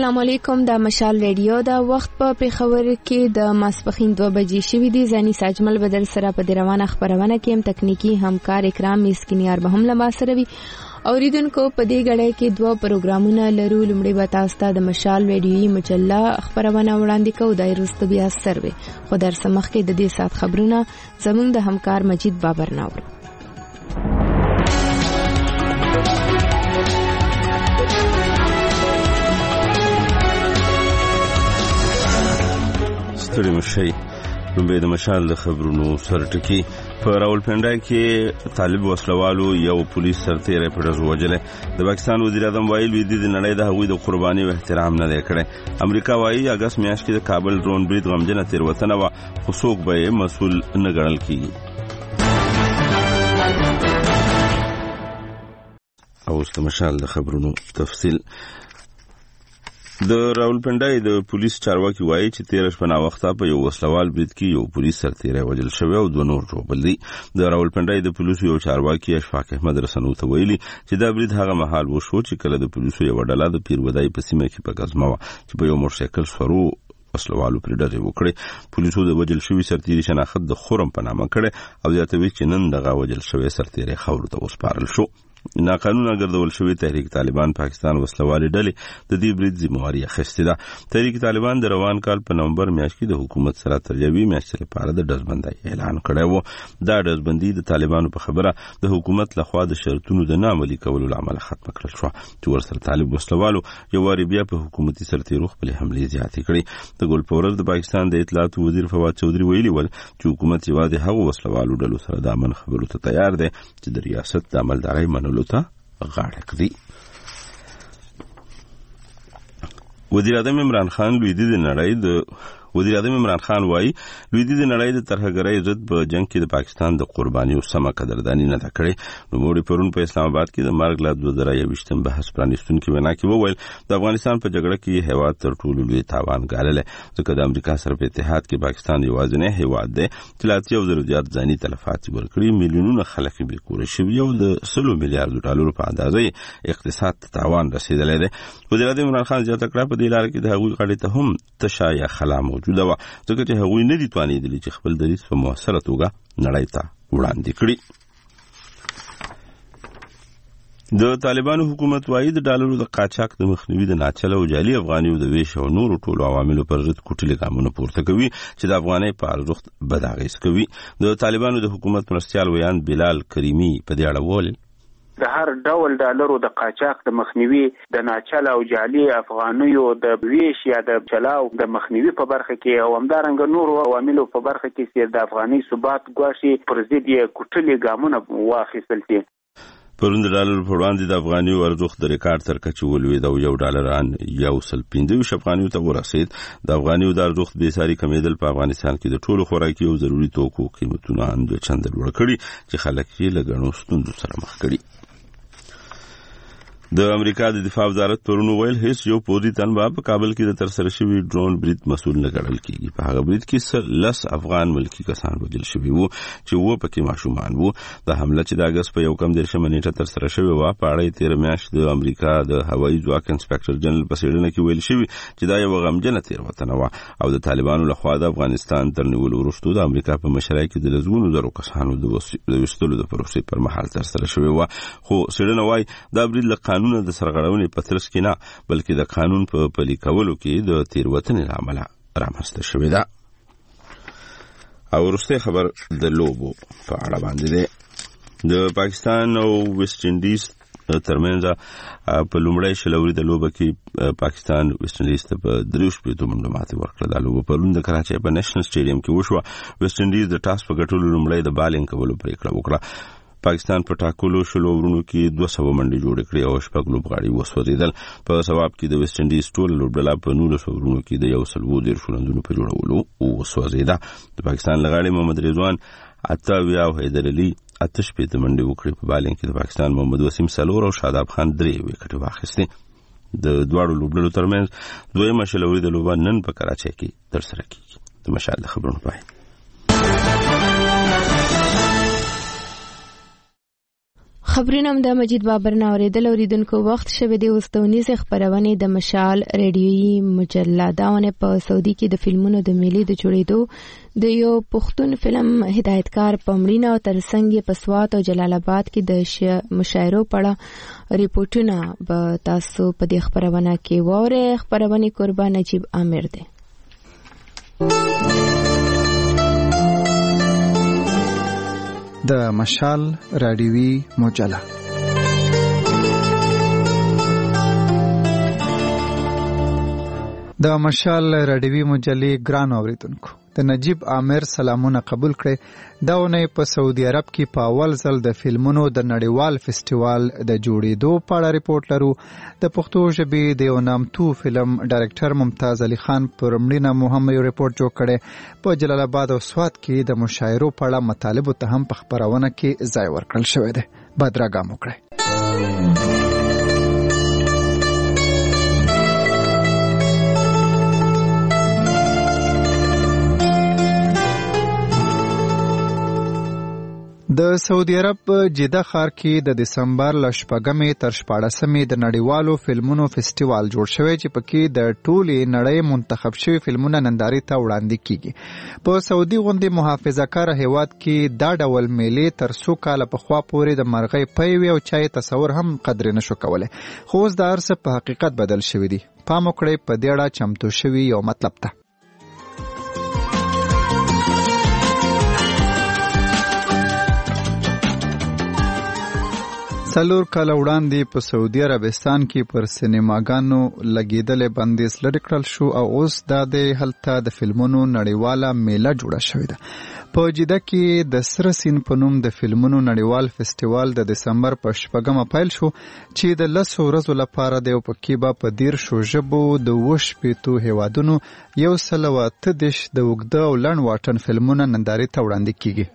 السلام علیکم. د مشال ریډیو دا وخت په پیښور کې د ماسپخین 2 بجې شوې دي. زنی ساجمل بدل سره په روانه خبرونه کې هم تکنیکی همکار اکرام مسکینیار به هم لما سره وي. اوریدونکو په دې غړې کې 2 پروګرامونه لرو. لومړی به تاسو ته د مشال ریډیوي مجله خبرونه وړاندې کوو، د وروسته بیا سروي. خو در سمخ کې د دې سات خبرونه زموږ د همکار مجید بابر ناوړو. ستړي مشي لومبه د مشال د خبرونو سرټکی په راولپنډای کې طالب وسلوالو یو پولیس سرتیری په ډز وجله. د پاکستان وزیر اعظم وایي د دې نړۍ د هغوی د قرباني او احترام نه دی کړی. امریکا وایي اگست میاشت کې د کابل ډرون برید غمجنه تیروتنه و، خو څوک به مسؤل نه ګڼل کیږي. او د مشال د خبرونو تفصیل. د راولپنډای د پولیس چارواکي وایي چې 13 شپه وخته په یو وسلوال برید کې یو پولیس سرتیری وژل شوی او 2 نور ژوبل دي. د راولپنډای د پولیسو یو چارواکي اشفاق احمد رسنو ته ویلي چې دا برید هغه مهال وشو چې کله د پولیسو یو ډله د پیرودای په سیمه کې په غزمه و چې په یو موټرسایکل سورو وسلوالو پر ډزې وکړې. پولیسو د وژل شوی سرتیری شناخت د خورم په نامه کړي او زیاتوي چې نن دغه وژل شوی سرتیری خاورو ته وسپارل شو. ناقانونه ګرځول شوی تحریک طالبان پاکستان وسلوالي ډلې د دې برید ذمہواری اخیستې ده. تحریک طالبان د روان کال په نومبر میاشت کې د حکومت سره تر یوې میاشتې لپاره د ډزبندۍ اعلان کړی و. دا ډزبندي د طالبانو په خبره د حکومت لخوا د شرطونو د ناعملي کولو لامل ختم کړل شو چې ورسره طالب وسلوالو یو واری بیا په حکومتي سرتیرو خپل حملې زیاتې کړې. د ګلپورز د پاکستان د اطلاعات وزیر فواد چودھری ویلي ول چې حکومت یوازې هغه وسلوالو ډلو سره د امن خبرو ته تیار دی چې د ریاست د عملدارۍ منلو ته غاړه کړي. وزیر اعظم عمران خان وایي لویدیځ نړۍ د ترهګرۍ ضد په جنگ کې د پاکستان د قربانیو سمه قدرداني نه کړې. نو موږ پرون په اسلام آباد کې د مارګ لا 2021 بحث پرانیستونکو وینا کې وویل د افغانستان په جګړه کې هیواد تر ټولو لوی تاوان ګالل، ځکه د امریکا سره په اتحاد کې پاکستان یوازینی هیواد دی چې لا 30 زیات ځاني تلفات ورکړي. میلیونونه خلک بې کوره شوي او د 100 میلیارډ ډالر په اندازې اقتصاد ته تاوان رسیدلی دی. وزیر اعظم عمران خان زیاته کړه په دې لار کې د هغوی غړي ته هم تشه یا خلا موجوده و، ځکه چې هغوی نه دي توانېدلي چې خپل دریځ په مؤثره توګه نړۍ ته وړاندې کړي. د طالبانو حکومت وایي د ډالرو د قاچاق د مخنیوي د ناچله او جعلي افغانیو د ویش او نورو ټولو عواملو پر ضد کوټلي ګامونه پورته کوي چې د افغانۍ په ارزښت بد اغېز کوي. د طالبانو د حکومت مرستیال ویان بلال کریمي په دې اړه وویل د هر ډول ډالرو د قاچاق د مخنیوي د ناچله او جعلي افغانیو د ویش یا د چلاو د مخنیوي په برخه کې او همدارنګه نورو عواملو په برخه کې چې د افغاني ثبات ګواښي پر ضد یې کوټلي ګامونه واخیستل شي. پرون د ډالر په وړاندې د افغانیو ارزښت د ریکارډ تر کچې ولوېد او $1 1.25 افغانیو ته ورسېد. د افغانیو د ارزښت بې ساري کمېدل په افغانستان کې د ټولو خوراکي او ضروري توکو قیمتونه دوه چنده لوړ کړي چې خلک یې له ګڼو ستونزو سره مخ کړي. د امریکا د دفاع وزارت پرون ویل هیڅ یو پوځي تنبه په کابل کې د ترسره شوی ډرون برید مسؤل نه ګڼل کیږي. په هغه برید کې 10 افغان ملکی کسان وژل شوي وو چې و پکې ماشومان وو. د حمله چې د اگست په 1 نیټه ترسره شوی و په اړه 13 میاشت د امریکا د هوایي ځواک انسپکټر جنرال په څېړنه کې ویل شوی چې دا یو غمجنه تېروتنه و او د طالبانو لخوا د افغانستان تر نیولو وروسته د امریکا په مشرۍ کې د لزګونو زرو کسانو د وستلو د پروسې پر مهال ترسره شوی و. خو څېړنه وايي دا برید له قانون د سرغړونې په ترڅ کې نه بلکې د قانون په پلي کولو کې د تېروتنې له امله رامنځته شوې ده. او وروستی خبر د لوبو په اړه باندې دی. د پاکستان او ویسټ انډیز ترمنځ په لومړۍ شلوري د لوبه کې پاکستان ویسټ انډیز ته په 3 منډو ماتې ورکړه. دا لوبه پرون د کراچۍ په نېشنل سټیډیم کې وشوه. ویسټ انډیز د ټاس په ګټلو لومړی د بالینګ کولو پریکړه وکړه. پاکستان په ټاکلو شلو ورونو کې 200 منډې جوړې کړې او شپږ لوبغاړي وسوځېدل. په ثواب کې د ویسټ انډیز ټول لوبډله په 19 ورونو کې د 120 شلندونو په جوړولو وسوځېده. د پاکستان لغاړي محمد رضوان 28 او حیدر علي 8 منډې وکړې. په بالینګ کې د پاکستان محمد وسیم 4 او شاداب خان 3 وکټې واخیستې. د دواړو لوبډلو ترمنځ دویمه شلوري د لوبه نن په کراچۍ کې ترسره کیږي. د مشال خبرونه پای خبرونه د مجید بابر نه اوریدونکو وخت شوه د اوستونیز خبرونه د مشال ریډیویي مجله داونه په سعودي کې د فلمونو د میلې د جوړېدو د یو پښتون فلم هدایتکار پمړینا او ترڅنګ په سوات او جلال آباد کې د مشاعرو پړه ریپورتونه به تاسو په دې خبرونه کې وره خبرونه قربان نجیب عامر ده. د مشال رادیوي مجله د مشال رادیوي مجلې ګران اوریدونکو د نجیب عامر سلامونه قبول کړئ. دا ونه په سعودي عرب کې په اول ځل د فلمونو د نړیوال فستیوال د جوړېدو په اړه ریپورت لرو. د پښتو ژبې د یو نامتو فلم ډایرکټر ممتاز علي خان پر مړینه مو هم یو ریپورت جوړ کړی. په جلال آباد او سوات کې د مشاعرو په اړه مطالبو ته هم په خبرونه کې ځای ورکړل شوی دی. بدرګام وکړئ. د سعودي عرب جده ښار کې د دسمبر له 8 تر 14 د نړیوالو فلمونو فستیوال جوړ شوی چې پکې د ټولې نړۍ منتخب شوی فلمونه نندارې ته وړاندې کیږي. په سعودي غوندې محافظه‌کار هیواد کې دا ډول میلې تر څو کال پخوا پورې د مرغۍ پی او چای تصور هم قدر نشو کولای. خو اوس دا ارسه په حقیقت بدل شوی دی. پام وکړئ په دې اړه چمتو شوی یو مطلب ته. څلور کاله وړاندې په سعودي عربستان کې پر سینماګانو لګېدلې بندیز لرې کړل شو او اوس دا د هلته د فلمونو نړیواله میله جوړه شوې ده. په جده کې د سره سین په نوم د فلمونو نړیوال فستیوال د دسمبر په 8 پیل شو چې د 10 ورځو لپاره د پکې په 13 ژبو د 28 هیوادونو 130 د اوږده او لنډ واټن فلمونه نندارې ته وړاندې کیږي.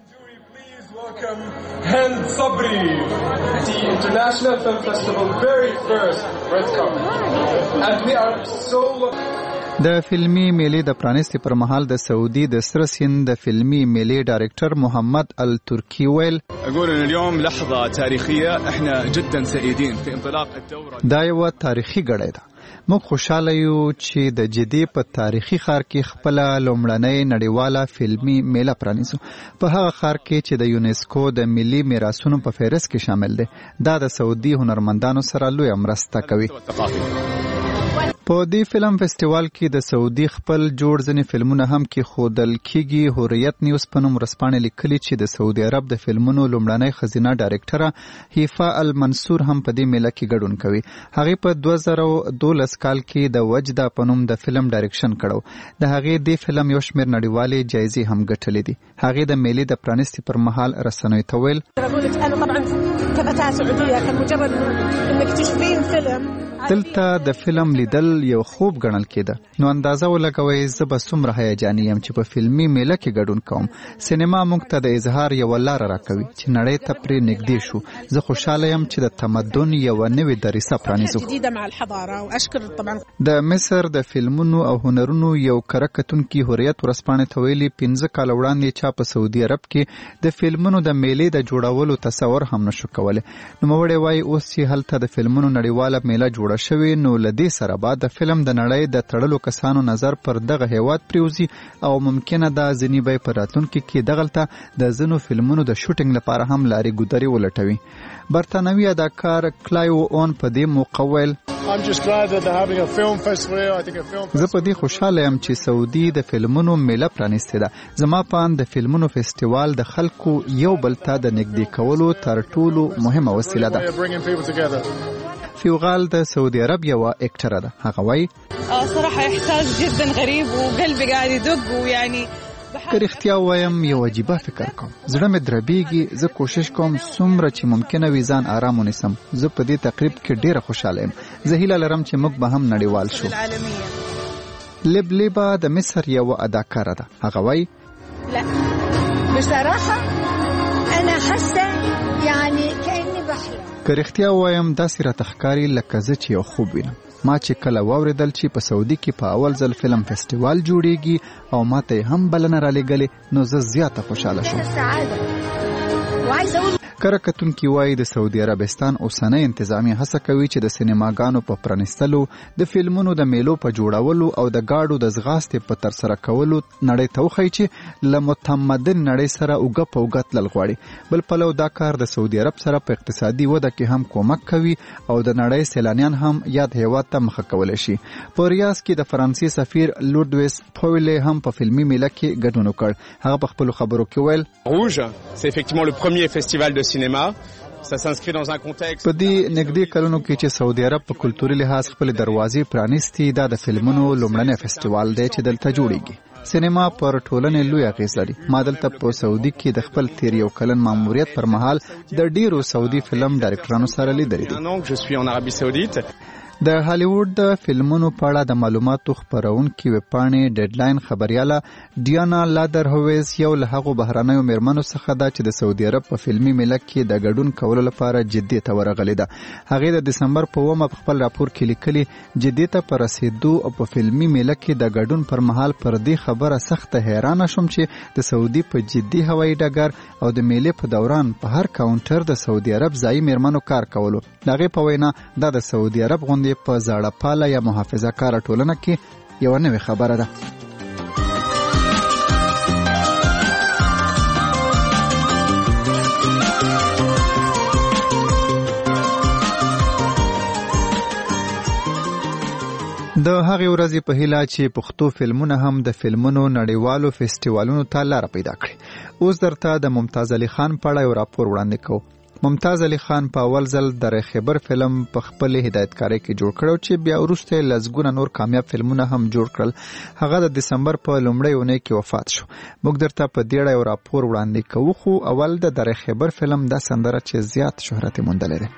Hind Sabri, the International Film Festival very first red carpet, and we are so د فلمي میلې د پرانیستي پر مهال د سعودي د سره سین د فلمي میلې ډایرکټر محمد الترکی ویل اقول ان اليوم لحظه تاريخيه احنا جدا سعيدين في انطلاق الدوره. دا یو تاریخي غړی ده. موږ خوشاله یو چې د جدي په تاریخي ښار کې خپل لومړنۍ نړیواله فلمي میله پرانیزو. په هغه ښار کې چې د یونیسکو د ملي میراثونو په فهرست کې شامل دی. دا د سعودي هنرمندانو سره لوی مرسته کوي. په دې فلم فستیوال کې د سعودي خپل جوړ ځنې فلمونه هم کې خودل کېږي. حریت نیوز په نوم ورځپاڼې لیکلي چې د سعودي عرب د فلمونو لومړنۍ ښځینه ډایرکټره هیفا المنصور هم په دې میله کې ګډون کوي. هغې په 2012 کال کې د وجده په نوم د فلم ډایرکشن کړو. د هغې دې فلم یو شمېر نړیوالې جایزې هم ګټلې دي. هغې د میلې د پرانیستي پر مهال رسنیو ته ویل دلته د فلم لیدل یو خوب ګڼل کېده. نو اندازه ولګوئ زه به څومره هیجاني یم چې په فلمي میله کې ګډون کوم. سینما موږ ته د اظهار یوه لاره راکوي چې نړۍ ته پرې نږدې شو. زه خوشحاله یم چې د تمدن یوه نوې دریڅه پرانیزو. د مصر د فلمونو او هنرونو یو کره کتونکي حریت ورځپاڼې ته ویلي 15 کاله وړاندې چا په سعودي عرب کې د فلمونو د میلې د جوړولو تصور هم نشو کولی. نوموړی وایي اوس چې هلته د فلمونو نړیواله میله جوړه شوی نو لدې سره بعد د فلم د نړۍ د تړلو کسانو نظر پر دغه هیواد پریوزي او ممکنه ده ځینې به په راتلونکي کې دغلته د ځینو فلمونو د شوټینګ لپاره هم لارې ګودرې ولټوي. برتانوي اداکار کلایو اون په دې موقع ویل زه په دې خوشاله یم چې سعودي د فلمونو میله پرانیستې ده. زما په اند د فلمونو فستیوال د خلکو یو بل ته د نږدې کولو تر ټولو مهمه وسیله ده. فیوغال د سعودي عرب یو اکټره ده. هغه وایي صراحه احساس جدا غریب وقلبي قاعد يدق ويعني که رښتیا وایم یو عجیبه فکر کوم. زړه مې دربیږي. زه کوشش کوم څومره چې ممکنه وي ځان آرام ونیسم. زه په دې تقریب کې ډیره خوشاله یم. زه هیله لرم چې موږ به هم نړیوال شو. لیبا د مصر یو اداکاره ده. هغه وایي لا بصراحه انا حاسه يعني كاني بحلم. که رښتیا وایم داسې راته ښکاري لکه زه چې یو خوب وینم. ما چې کله واوریدل چې په سعودي کې په اول ځل فلم فستیوال جوړیږي او ماته هم بلنه را لېږلې نو زه زیاته خوشاله شوم. کره کتونکي وایي د سعودي عربستان اوسنۍ انتظامیه هڅه کوي چې د سینماګانو په پرانیستلو، د فلمونو د میلو په جوړولو او د ګاډو د ځغاستې په ترسره کولو نړۍ ته وښایي چې له متمدن نړۍ سره اوږه په اوږه تلل غواړي. بل پلو دا کار د سعودي عرب سره په اقتصادي وده کې هم کومک کوي او د نړۍ سیلانیان هم یاد هیواد ته مخه کولی شي. په ریاض کې د فرانسې سفیر لوردویس پویلې هم په فلمي میله کې ګډون وکړ. هغه په خپلو خبرو کې ویل Rouge, c'est effectivement le premier festival de cinéma. Ça s'inscrit dans un contexte. په دې نږدې کلونو کې چې سعودي عرب په کلتوري لحاظ خپل دروازې پرانیستي، دا د فلمونو لومړنی فستیوال دی چې دلته جوړیږي. سینما پر ټولنې لوی اغیز لري. ما دلته په سعودي کې د خپل تیر یو کلن ماموریت پر مهال د ډیرو سعودي فلم ډایرکټرانو سره لیدلې دي. د هالیوډ د فلمونو په اړه د معلوماتو خپرونکي ویبپاڼې ډیډلاین خبرياله ډیانا لادرهویز یو له هغو بهرنیو میرمنو څخه ده چې د سعودي عرب په فلمي میله کې د ګډون کولو لپاره جدي ته ورغلې ده. هغې د دسمبر په 9 په خپل راپور کې لیکلي جدي ته په رسېدو او په فلمي میله کې د ګډون پر مهال پر دې خبره سخته حیرانه شوم چې د سعودي په جدي هوایي ډګر او د میلې په دوران په هر کاونټر د سعودي عرب ځایي میرمنو کار کولو. د هغې په وینا دا د سعودي عرب غوندې په زاړه پاله یا محافظه کاره ټولنه کې یوه نوې خبره ده. د هغې ورځې په هیله چې پښتو فلمونه هم د فلمونو نړیوالو فستیوالونو ته لاره پیدا کړي. اوس درته د ممتاز علي خان په اړه یو راپور وړاندې کوو. ممتاز علي خان په اول ځل د خیبر فلم په خپل هدایتکارۍ کې جوړ کړو چې بیا وروسته لزګونه نور کامیاب فلمونه هم جوړ کړل. هغه د دسمبر په لومړۍ اونۍ کې وفات شو. موږ درته په دې اړه یو راپور وړاندې کوو، خو اول د خیبر فلم دا سندره چې زیات شهرت موندلی دی.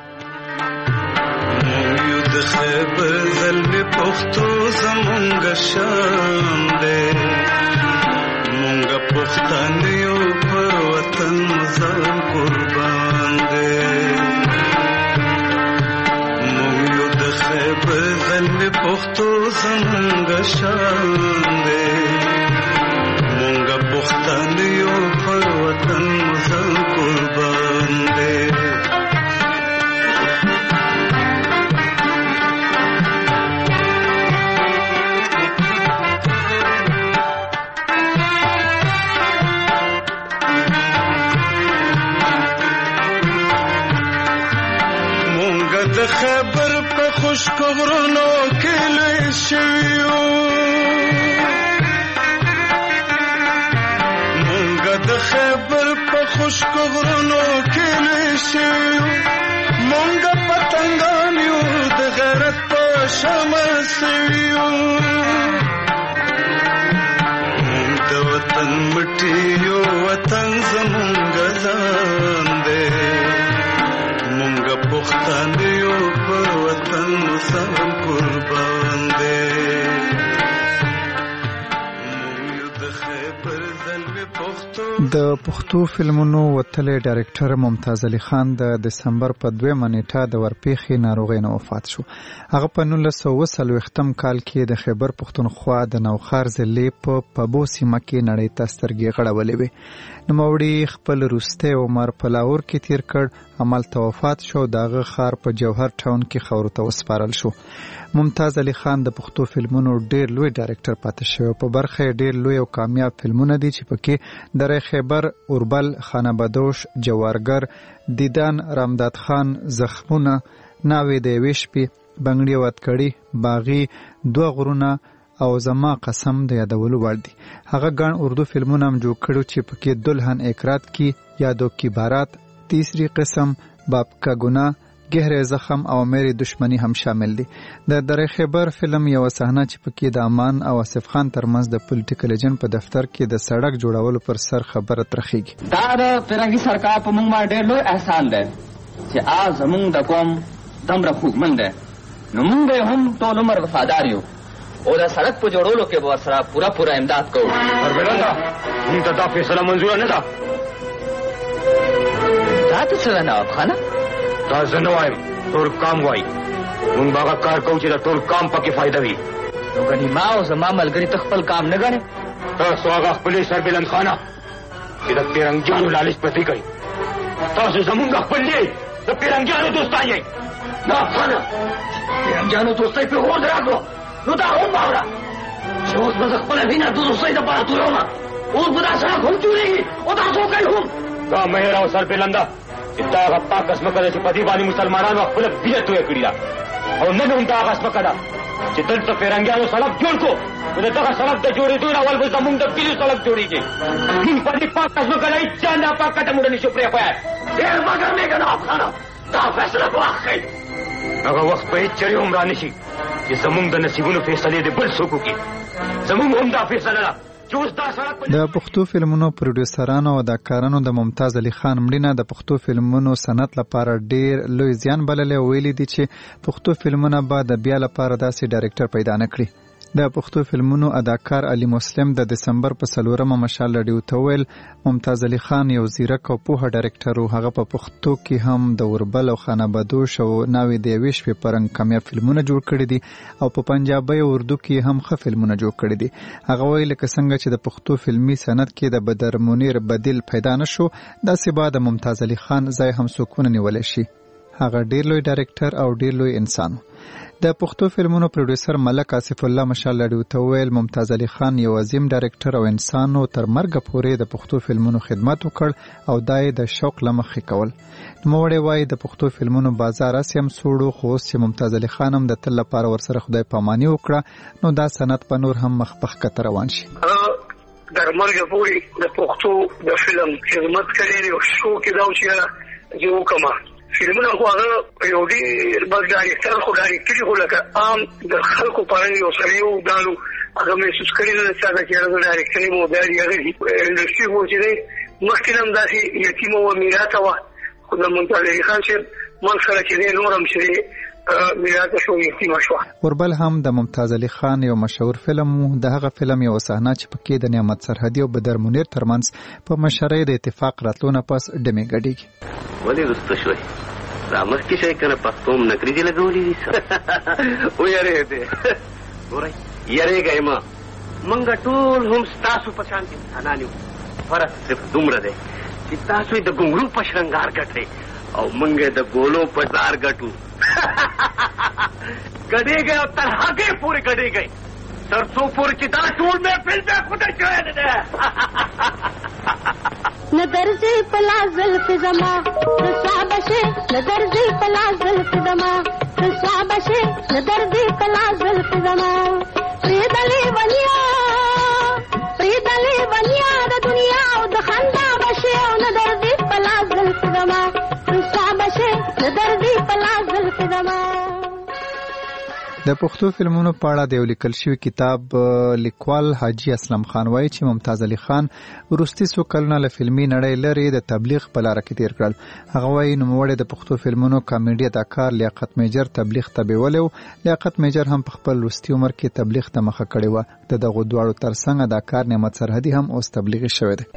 د خیبر زلمې پښتو زمونږ شان دی، مونږ پښتانه یو پر وطن ځان قربان دی. مونږ یو د خیبر زلمې پښتو زمونږ شان دی، مونږ پښتانه یو پر وطن ځان قربان دی. د خیبر په خشکو غرونو کې لوی شوي یو، مونږ د خیبر په خشکو غرونو کې لوی شوي یو، مونږ پتنګان یو د غیرت په شمع سوي یو، مونږ د وطن مټي یو، وطن زمونږ ځان دی، مونږ پښتانه یو پر وطن سم قربان دی. د پښتو فلمونو وتلی ډایرکټر ممتاز علي خان د دسمبر په 2 نیټه د ورپېښې ناروغۍ نه وفات شو. هغه په 1940 کال کې د خیبر پښتونخوا د نوخار ضلعې په پبو سیمه کې نړۍ ته سترګې غړولې وې. نوموړي خپل وروستی عمر په لاهور کې تیر کړ، همالته وفات شو. د هغه ښار په جوهر ټاون کې خاورو ته وسپارل شو. ممتاز علي خان د پښتو فلمونو ډیر لوی ډایرکټر پاتې شوی. په برخه ډیر لوی او کامیاب فلمونه دي چې پکې در خیبر، اوربل، خانه بدوش، جوارګر، دیدان، رامداد خان، زخمونه، ناوې د یوې شپې، بنګړي واتکړي، باغی، دوه غرونه او زما قسم د یادولو وړ دي. هغه ګڼ اردو فلمونه هم جوړ کړو چې پکې دلهن اکرات کی، یادو کی بارات، تیسری قسم، باپ کا گناه، گہرے زخم او میری دشمنی هم شامل دي. د در خیبر فلم یو صحنه چې پکې د امان او آصف خان ترمنځ د پولیټیکل ایجنټ په دفتر کې د سړک جوړولو پر سر خبره ترخیږي. دا د فرنګي سرکار په موږ باندې ډېر لوی احسان دی چې آز زموږ د قوم دومره خوږمن دی، نو موږ هم ټول عمر وفادار یو او د سړک په جوړولو کې به ورسره پوره امداد کوو. پرویلا موږ ته دا فیصله منظوره نه ده. دا څه ده نواب خانه؟ دا زه نه وایم، ټول کام وایي. مونږ به هغه کار کوو چې د ټول کام پکې فایده وي. نو ګنې ما او زما ملګري ته خپل کام نه ګڼې؟ تاسو هغه خپلې سربلند خانه چې د پیرنګجانو لالچ پسې کوي، تاسو زمونږ خپل دی د پیرنګیانو دوستان یې. نه افغانه پیرنګیانو دوستۍ پرې غور راغلو نو دا هم واوره چې اوس به زه خپله وینه د دوستۍ دپاره تویوم. اوس به دا سړک هم جوړېږي او دا څوکۍ هم. دا مهر او سرپېلنده چې دا هغه پاکه ځمکه ده چې په دې باندې مسلمانانو خپله وینه تویه کړې ده او نن هم دا هغه ځمکه ده چې دلته پیرنګیانو سړک جوړ کړو نو د دغه سړک د جوړېدو نه اول به زمونږ د کلیو سړک جوړېږي. موږ په دې پاکه ځمکه نه هېڅ چا ناپاکه ته موږ نشو پرېښوی. ډېر مه ګرمېږه نه افغانه دا فیصله په وخت ښایي. هغه وخت به هېڅ چرې هم را نه شي چې زمونږ د نصیبونو فیصلې د بل څوک وکړي. زمونږ هم دا فیصله ده چې اوس دا سړک. د پښتو فلمونو پروډیوسرانو او اداکارانو د ممتاز علي خان مړینه د پښتو فلمونو صنعت لپاره ډېر لوی زیان بللی او ویلي دي چې پښتو فلمونه به د بیا لپاره داسې ډایرکټر پیدا نه کړي. د پښتو فلمونو اداکار علي مسلم د دسمبر په 4 مشال راډیو ته ویل ممتاز علي خان یو زیرک او پوهه ډایرکټر و. هغه په پښتو کې هم د اوربل او خانه بدوش او ناوې د یوې شپې په رنګ کامیاب فلمونه جوړ کړي دي او په پنجابي او اردو کې هم ښه فلمونه جوړ کړي دي. هغه ویل لکه څنګه چې د پښتو فلمي صنعت کې د بدر منیر بدیل پیدا نه شو داسې به د ممتاز علي خان ځای هم څوک ونه نیولی شي. هغه ډېر لوی ډایرکټر او ډېر لوی انسان و. د پښتو فلمونو پروډیوسر ملک آصف الله مشال راډیو ته ویل ممتاز علي خان یو عظیم ډایرکټر او انسان و. تر مرګه پورې د پښتو فلمونو خدمت وکړ او دا یې د شوق له مخې کول. نوموړی وایي د پښتو فلمونو بازار هسې هم سوړ و خو اوس چې ممتاز علي خان هم د تل لپاره ورسره خدای پاماني وکړه نو دا صنعت په نور هم مخ په ښکته روان شي. در مرګه پورې د پښتو د فلم خدمت کړی دی او شو کې دا چې زه وکړم فلمونه خو هغه یو ډېر بس ډایرکټر خو ډایرکټري خو لکه عام د خلکو په اړه یو سړی و دالو هغه محسوس کړي نه چې هغه چې هغه ډایرکټري مو دا دی هغه انډسټري خو چې دی مخکې هم داسې یتیمه وه میراته وه خو د ممتاز علي خان صاحب من سره چې دی نور هم چې دی میراته شو یتیمه شوه. اوربل هم د ممتاز علي خان یو مشهور فلم و. د هغه فلم یو صحنه چې پکې د نعمت سرحدي او بدر منیر ترمنځ په مشرۍ د اتفاق راتلو نه پس ډمې ګډېږي. ولې رسته شوی دا مخکې شی که نه پښتو م نکریزې لګولې دي ویرېدې ګورئ یریږئ مه موږ ټول هم ستاسو په شان انسانان یو. فرق صرف دومره دی چې تاسو یې د ګونګرو په شرنګار ګټئ او موږ یې د ګولو په زار ګټو. ګډېږئ او تر هغې پورې ګډېږئ تر څو پورې چې دا ټول محفل بیا خدای شوی نه دی. نه درځي په لاس زلفې زما رسوا بشې نه درځي په لاس زلفې زما رسوا بشې نه درځي په لاس زلفې زما پرېدلې ونیا د دنیا او د خندا بشې او نه درځي په لاس زلفې زما رسوا بشې نه درځي په لاس زلفې زما. د پښتو فلمونو په اړه د یو لیکل شوي کتاب لیکوال حاجي اسلم خان وایي چې ممتاز علي خان وروستي څو کلونه له فلمي نړۍ لرې د تبلیغ په لاره کې تیر کړل. هغه وایي نوموړی د پښتو فلمونو کامیډي اداکار لیاقت میجر تبلیغ ته بیولی و. لیاقت میجر هم په خپل وروستي عمر کې تبلیغ ته مخه کړې وه. د دغو دواړو ترڅنګ اداکار نعمت سرحدي هم اوس تبلیغي شوی دی.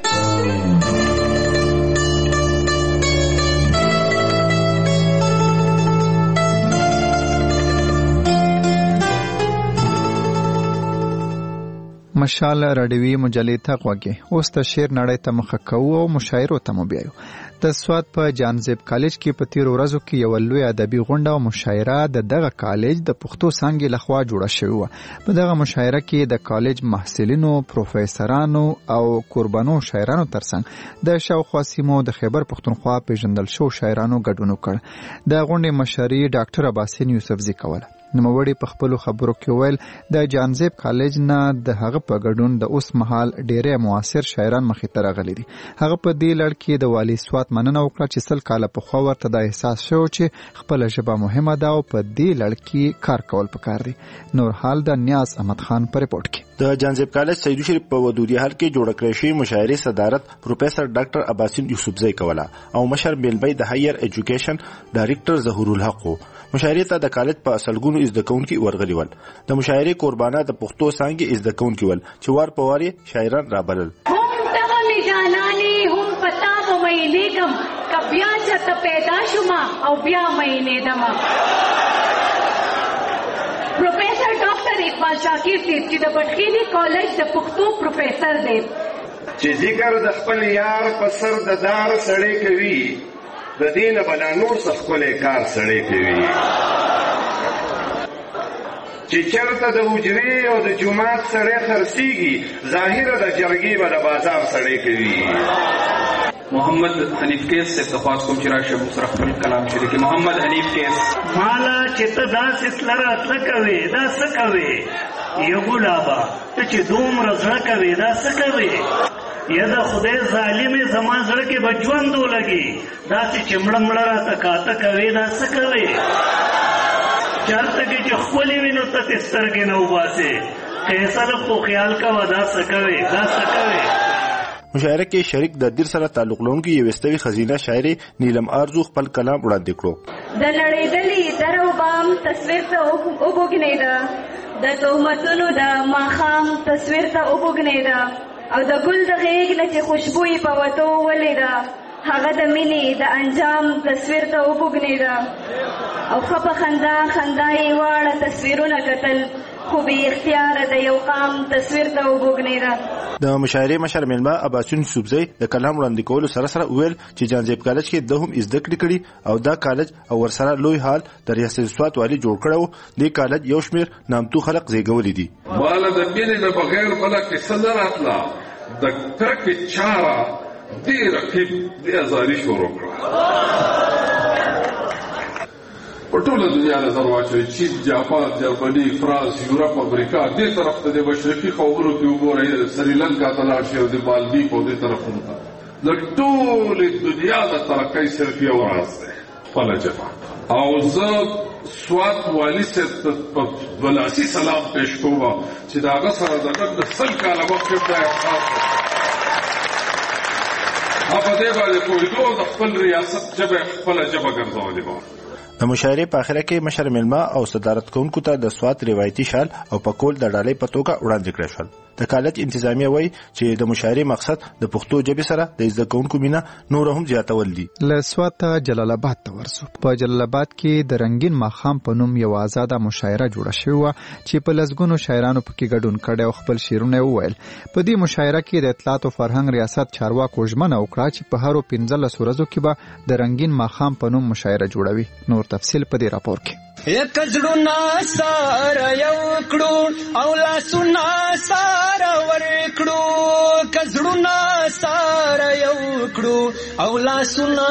مشال راډیوي مجلې ته غوږی. اوس د شعر نړۍ ته مخه کوو او مشاعرو ته مو بیایو. د سوات په جانزیب کالج کې په تیرو ورځو کې یو لوی ادبي غونډه او مشاعره د دغه کالج د پښتو څانګې لخوا جوړه شوې وه. په دغه مشاعره کې د کالج محصلینو، پروفیسورانو او قربانو شاعرانو ترڅنګ د شاوخوا سیمو د خیبر پښتونخوا پیژندل شو شاعرانو ګډون وکړ. د غونډې مشري ډاکټر عباسین یوسفزي کوله. نوموړي په خپلو خبرو کې ویل د جانزیب کالج نه د هغه په ګډون د اوس مهال ډېری معاصر شاعران مخې ته راغلي دي. هغه په دې لړ کې د والي سوات مننه وکړه چې 100 کاله پخوا ورته دا احساس شو چې خپله ژبه مهمه ده او په دې لړ کې کار کول پکار دي. نور حال د نیاز احمد خان په رپورټ کې. د جانزیب کالج سیدو شریف په ودودي حال کې جوړ کړی شوی مشاعرې صدارت پروفیسور ډاکټر عباسین یوسفزی کوله او مشر بیلبی د هایر ایجوکیشن ډایریکټر ظهور الحق. مشاعرې ته د کالج په اصلګونو زده کوونکي ورغلي ول. د مشاعرې قربانه د پښتو څانګې زده کوونکي ول چې وار په وار شاعران رابلل. هم دغه می جانانې هم پتا به ویلېږم که بیا چېرته پیدا شومه او بیا ویلېدم. پروفیسر ډاکټر اقبال شاکر صاحب چې د بټخیلي کالج د پښتو پروفیسر دی چې ذکر د خپل یار په سر د دار سړی کوي د دې نه به لا نور څه ښکلی کار سړی کوي چې چېرته د حجرې او د جومات سړی خرڅېږي ظاهره د جرګې به د بازار سړی کوي. محمد حنیف کیس سے تخواست کوم چې راشي موږ سره خپل کلام شریک. محمد حنیف کیس مالا چې ته داسې تلره څه کوې دا څه کوې یو ګلابه ته چې دومره زړه کوې دا څه کوې یا د خدای ظالمې زما زړه کې به ژوند ولګي داسې چې مړه مړه راته کاته کوې دا څه کوې چارته کې چې ښکلې وي نو ته تې سترګې نه وباسې قیصر خو خیال کوه دا څه کوې دا څه کوې. مشاعره کې شریک د دیر سره تعلق لرونکي یو استوي خزینه شاعر نیلم آرزو خپل کلام وړاندې کړو. د نړېدلې درو بام تصویر ته وګورئ د تهمتونو د ماښام تصویر ته وګورئ او د ګل د غېږ نه چې خوشبو یې په وتو ولیده هغه د مینې د انجام تصویر ته وګورئ او ښه په خندا خندا یې واړه تصویرونه کتل خو بې اختیاره د یو قام تصویر ته وګورئ. د مشاعرې مشر میلمه عباسین یوسفزی د کلام وړاندې کولو سره سره وویل چې جانزیب کالج کې ده هم زده کړې کړي او دا کالج او ورسره لوی حال د ریاست سوات والي جوړ کړی و. دې کالج یو شمېر نامتو خلق زیږولي دي. ماله د مینې نه بغیر بله کیسه نه راتله د کرکې چاره دې رقیب دې ازاري شروع کړه په ټوله دنیا نظر واچوي چین جاپان جرمني فرانس یورپ امریکا دې طرف ته د مشرقي قومونو کې وګورئ سریلنکا ته لاړ شئ او د مالدیپ او دې طرفونو ته د ټولې دنیا د ترقۍ صرف یو راز دی خپله ژبه. او زه سوات والي صاحب ته په ولاسي سلام پیش کوم چې د هغه سره د نن د 100 کاله مخکې دا احساس په دې باندې پوهېدو د خپل ریاست ژبه خپله ژبه ګرځولې وه. د مشاعرې په اخره کې مشر میلمه او صدارت کوونکو ته د سوات روایتي شال او پکول د ډالۍ په توګه وړاندې کړل شول. د کالج انتظامیه وایي چې د مشاعرې مقصد د پښتو ژبې سره د زده کوونکو مینه نور هم زیاتول دي. له سوات جلال آباد ته ورسو. په جلال آباد کې د رنگین ماښام په نوم یو آزاده مشاعره جوړه شوې وه چې په لسګونو شاعرانو پکې ګډون کړی او خپل شعرونه وویل. په دې مشاعره کې د اطلاعات او فرهنګ ریاست چارواکو ژمنه وکړه چې په هرو 15 ورځو کې به د رنگین ماښام په نوم مشاعره جوړوي. نور تفصیل په دې راپور کې. یک زړونه ساره یو کړو او لاسونه ساره ورکړو کزړونه ساره یو کړو او لاسونه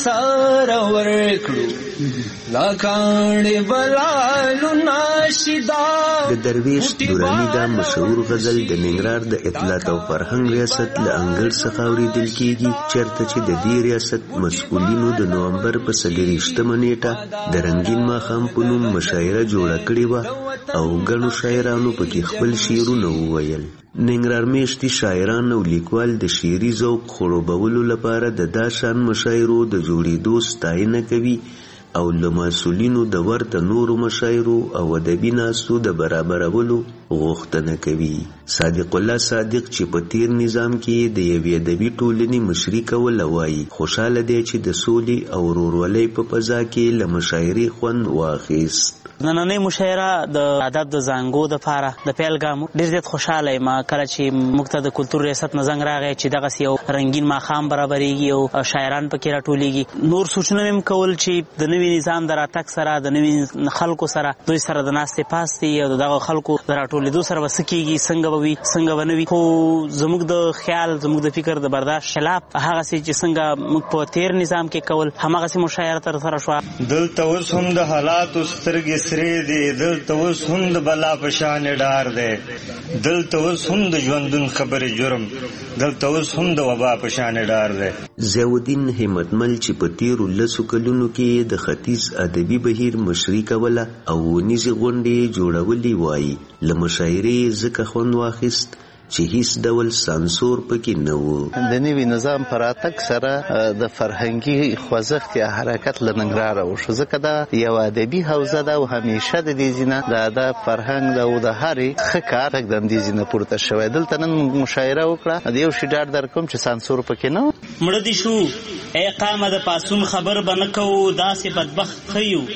ساره ورکړو لا کاڼې بلالونه شیدا. د درویش درانی دا مشهور غزل د ننګرهار د اطلاعات او فرهنګ ریاست له انګړ څخه اورېدل کېږي چېرته چې د دې ریاست مسؤلینو د نومبر په 23مه نیټه د رنګین ماښام په نوم مشاعره جوړه کړې وه او ګڼو شاعرانو پکې خپل شعرونه وویل. ننګرهار میشتي شاعران او لیکوال د شعري ذوق خړوبولو لپاره د دا شان مشاعرو د جوړېدو ستاینه کوي او له مسؤلینو د ورته نورو مشاعرو او ادبي ناستو د برابرولو غوښتنه کوي. صادق الله صادق چې په تیر نظام کې د یوې ادبي ټولنې مشري کوله وایي خوشحاله دی چې د سولې او ورورولۍ په فضا کې له مشاعرې خوند واخیست. نننۍ مشاعره د ادب د زانګو دپاره د پیل ګام ډېر زیات خوشحاله یم کله چې موږ ته د کلتور ریاست نه زنګ راغی چې دغسې یو رنګین ماښام برابرېږي او شاعران پکې راټولېږي. نور سوچونه مې هم کول چې د نوي نظام د راتګ سره د نوي خلکو سره دوی سره د ناستې پاستې او دغه خلکو د راټولېدو سره به څه کېږي څنګه به وي څنګه به نه وي. خو زموږ د خیال زموږ د فکر د برداشت خلاف هغسې چې څنګه موږ په تېر نظام کې کول هماغسې مشاعره ترسره شوه. دلته اوس هم د حالاتو سترګې سرې دي دلته اوس هم د بلا په شان ډار دی دلته اوس هم د ژوندون خبرې جرم دلته اوس هم د وبا په شان ډار دی. ضیاءالدین همتمل چې په تیرو 10 کلونو کې د ختیځ ادبي بهیر مشري کوله او ونیزې غونډې جوړولې وایي له مشاعرې ځکه خوند واخیست چې هیڅ ډول سانسور پکې نه و. د نوي نظام پر راتګ سره د فرهنګي خوځښت یا حرکت له ننګرهاره وشو ځکه دا یو ادبي حوزه ده او همیشه د دې ځینه د ادب فرهنګ او د هرې ښه کار د دې ځینه پورته شوی. دلته نن مشاعره وکړه د یو شي ډاډ در کوم چې سانسور پکې نه و. مړه دې شو ای قامه د پاسون خبر به نه کوو داسې بدبخت ښه یو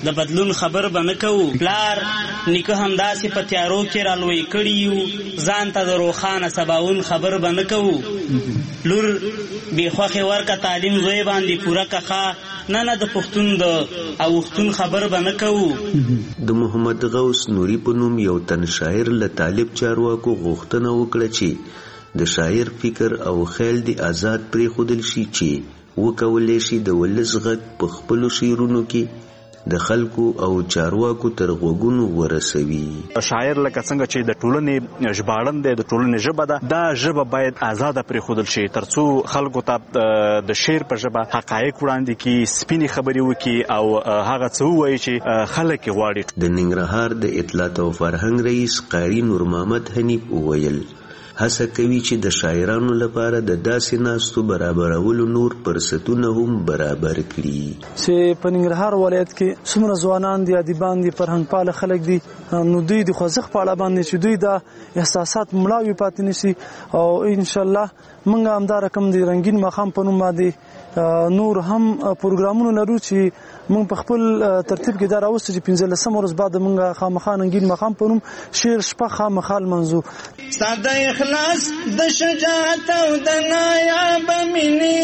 د بدلون خبر به نه کوو. پلار نیکه همداسې په تیارو کې رالوی کړي یو، ځان ته د روښانه سباون خبر به نه کوو. لور بې خوښې ورکه تعلیم زوی باندې پوره کښه، نه د پښتون د اوښتون خبر به نه کوو. د محمد غوث نوري په نوم یو تن شاعر له طالب چارواکو غوښتنه وکړه چې د شاعر فکر او خیال دی آزاد پرېښودل شي چې وکولی شي د ولس غږ په خپلو شعرونو کې د خلکو او چارواکو تر غوږونو ورسوي. شاعر لکه څنګه چې د ټولنې ژباړن دی، د ټولنې ژبه ده، دا ژبه باید آزاده پرېښودل شي ترڅو خلکو ته د شعر په ژبه حقایق وړاندې کړي، سپینې خبرې وکړي او هغه څه ووایي چې خلک یې غواړي. د ننګرهار د اطلاعات او فرهنګ رئیس قاري نور محمد حنیف وویل هڅه کوي چې د شاعرانو لپاره د داسې ناستو برابرولو نور فرصتونه هم برابر کړي. چې په ننګرهار ولایت کې څومره ځوانان دي، ادیبان دي، فرهنګپاله خلک دي، نو دوی د خوځښت په اړه باندې چې دوی دا احساسات مړاوي پاتې نشي، او انشاءالله موږ همدا رقم د رنګین ماښام په نوم باندې نور هم پروګرامونه لرو چې موږ په خپل ترتیب کې دا راوستو چې 15 ورځ بعد موږ خامخا رنګین ماښام په نوم شعر شپه خامخا لمانځو. ساده اخلاص د شجاعت او د نایاب مینې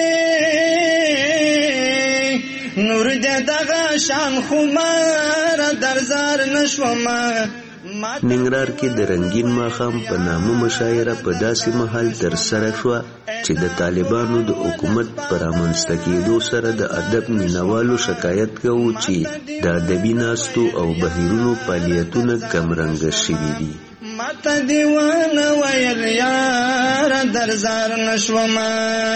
نور دې دغه شان خمار درزار نشومه. ننګرهار کې د رنګین ماښام په نامه مشاعره په داسې مهال ترسره شوه چې د طالبانو د حکومت په رامنځته کېدو سره د ادب مینوالو شکایت کوو چې د ادبي ناستو او بهیرونو فعالیتونه کمرنګه شوي دي. ماته دیوانه ویل یاره درزار نشومه.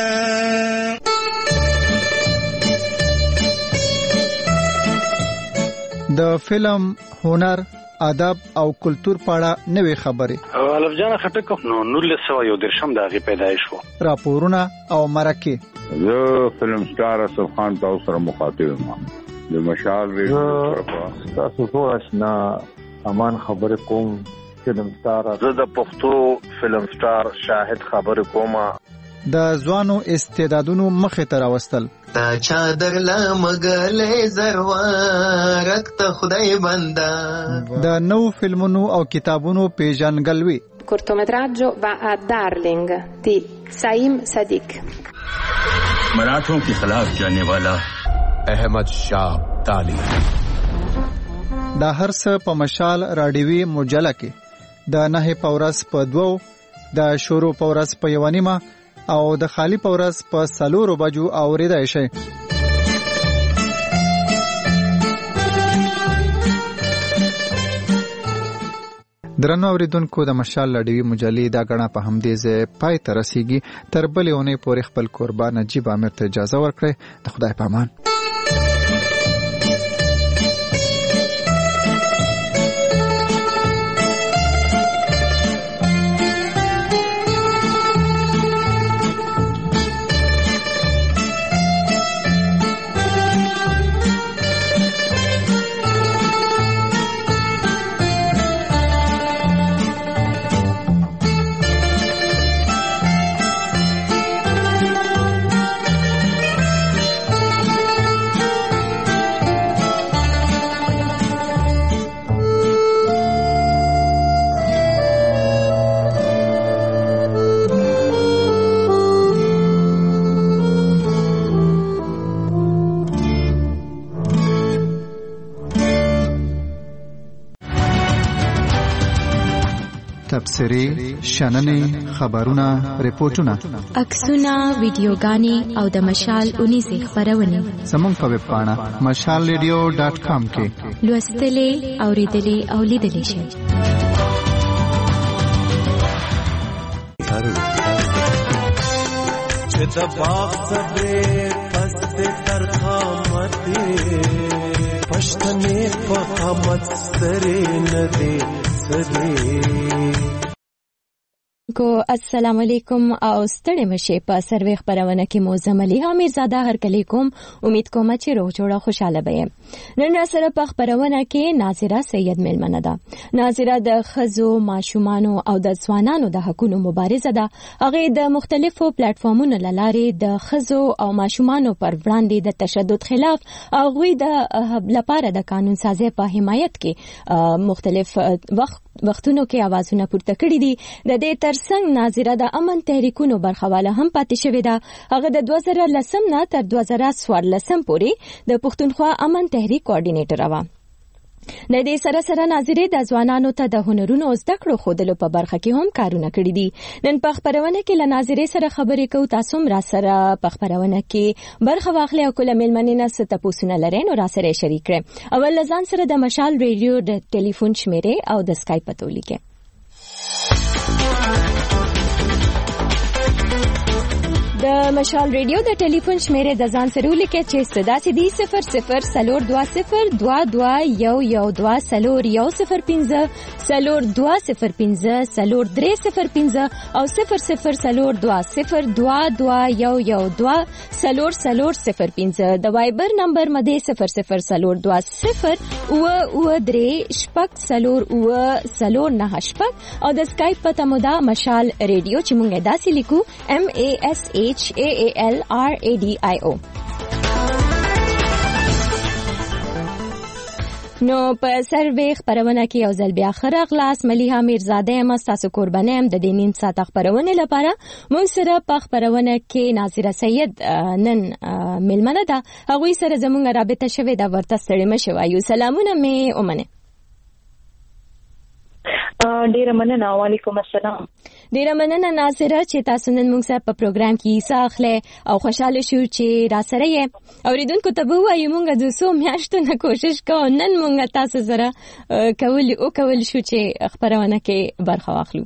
د فلم، هنر، ادب او کلتور په اړه نوې خبرې. الف جان خټک نو 1913 د هغې پیدایش و. راپورونه او مرکې. زه فلم سټار اسف خان تاسو سره مخاطب یم. د مشال ریډیو تاسو ټول آشنا امان خبرې کوم. فلم سټار زه د پښتو فلم سټار شاهد خبرې کوم. د ځوانو استعدادونو مخې ته راوستل. تا چادر لمګلې زروارک ته خدای بندا. د نو فلمونو او کتابونو پیژنګلوي. cortometraggio va a Darling di Saim Sadiq. मराठों के खिलाफ जाने वाला अहमद शाह ताली. دا هر څه په مشال راډیوي مجله کې د 9 پورس په 2، د شروع پورس په 1 او د خالی پورس په 4 بجو اوریدای شي. درنو اوریدونکو، د مشال راډیوي مجلې دا غڼه په همدې ځای پای ته رسیږي. تر بلې اونۍ پورې خپل قربان نجیب عامر ته اجازه ورکړئ. د خدای په امان. تبصرې، شننې، خبرونه، ریپورتونه، عکسونه، ویډیوګانې او د مشال 19 خبرونه زموږ په ویب پاڼه mashalradio.com کې لوستلې، اوریدلې او لیدلې شئ. چې د باغ صبرې پس د ترخامتې پښتنې په قامت سره نه دي سره کو السلام علیکم او ستړي مشه په سروي خبرونه کې موزم علي امیرزاده هر کلی کوم امید کوم چې روغ جوړه خوشاله به نن سره په خبرونه کې ناظره سید میلمنه ده ناظره د خزو ماشومانو او د ځوانانو د حقوقو مبارزه ده هغه د مختلفو پلیټ فارمونو لاره د خزو او ماشومانو پر وړاندې د تشدد خلاف او غوي د لپاره د قانون سازي په حمایت کې مختلف وختونو کې आवाजونه پورته کړي دي د دې ترڅنګ ناظره د امن تحریکونو برخواله هم پاتې شوې ده هغه د 2010 نه تر 2014 پورې د پښتونخوا امن تحریک کوارډینیټر و د دې سره ناظره د ځوانانو ته د هنرونو زده کړو خودلو په برخه کې هم کارونه کړي دي نن په خبرونه کې له ناظره سره خبرې کوو تاسو را سره په خبرونه کې برخه واخلئ او کله ملمنینه ست پوسونه لرئ نو را سره شریک کړئ اول لزان سره د مشال ریډیو د ټلیفون شمیره او د اسکایپ پته ولیکئ د مشال ریډیو د ټلیفون شمیره د ځان سره ولیکئ چې صدا سي دي 00 سلور 20 22 سلور 105 سلور 205 سلور 305 او 00 سلور 20 22 سلور 05 د وایبر نمبر مده 00 سلور 20 او درې شپږ سلور او سلور نه شپږ او د اسکایپ پته مودا مشال ریډیو چې مونږه داسې لیکو MASHAALRADIO نو په سروي خبرونه کې یو ځل بیا خره غلاس مليحه میرزاده هم تاسو قربانم د دینین سات خبرونه لپاره مونږ سره په خبرونه کې ناظره سید نن ملمنه ده هغه سره زموږ رابطه شوه دا ورته ستړي مشه وایو سلامونه مې اومنه ډیره مننه وعلیکم السلام ډیره مننه ناظره چې تاسو نن موږ سره په پروګرام کې حصہ اخلئ او خوشاله شو چې را سره یې اوریدونکو ته به وایو موږ د څو میاشتو نه کوشش کوو نن موږ تاسو سره کول شو چې خبرونه کې برخه واخلو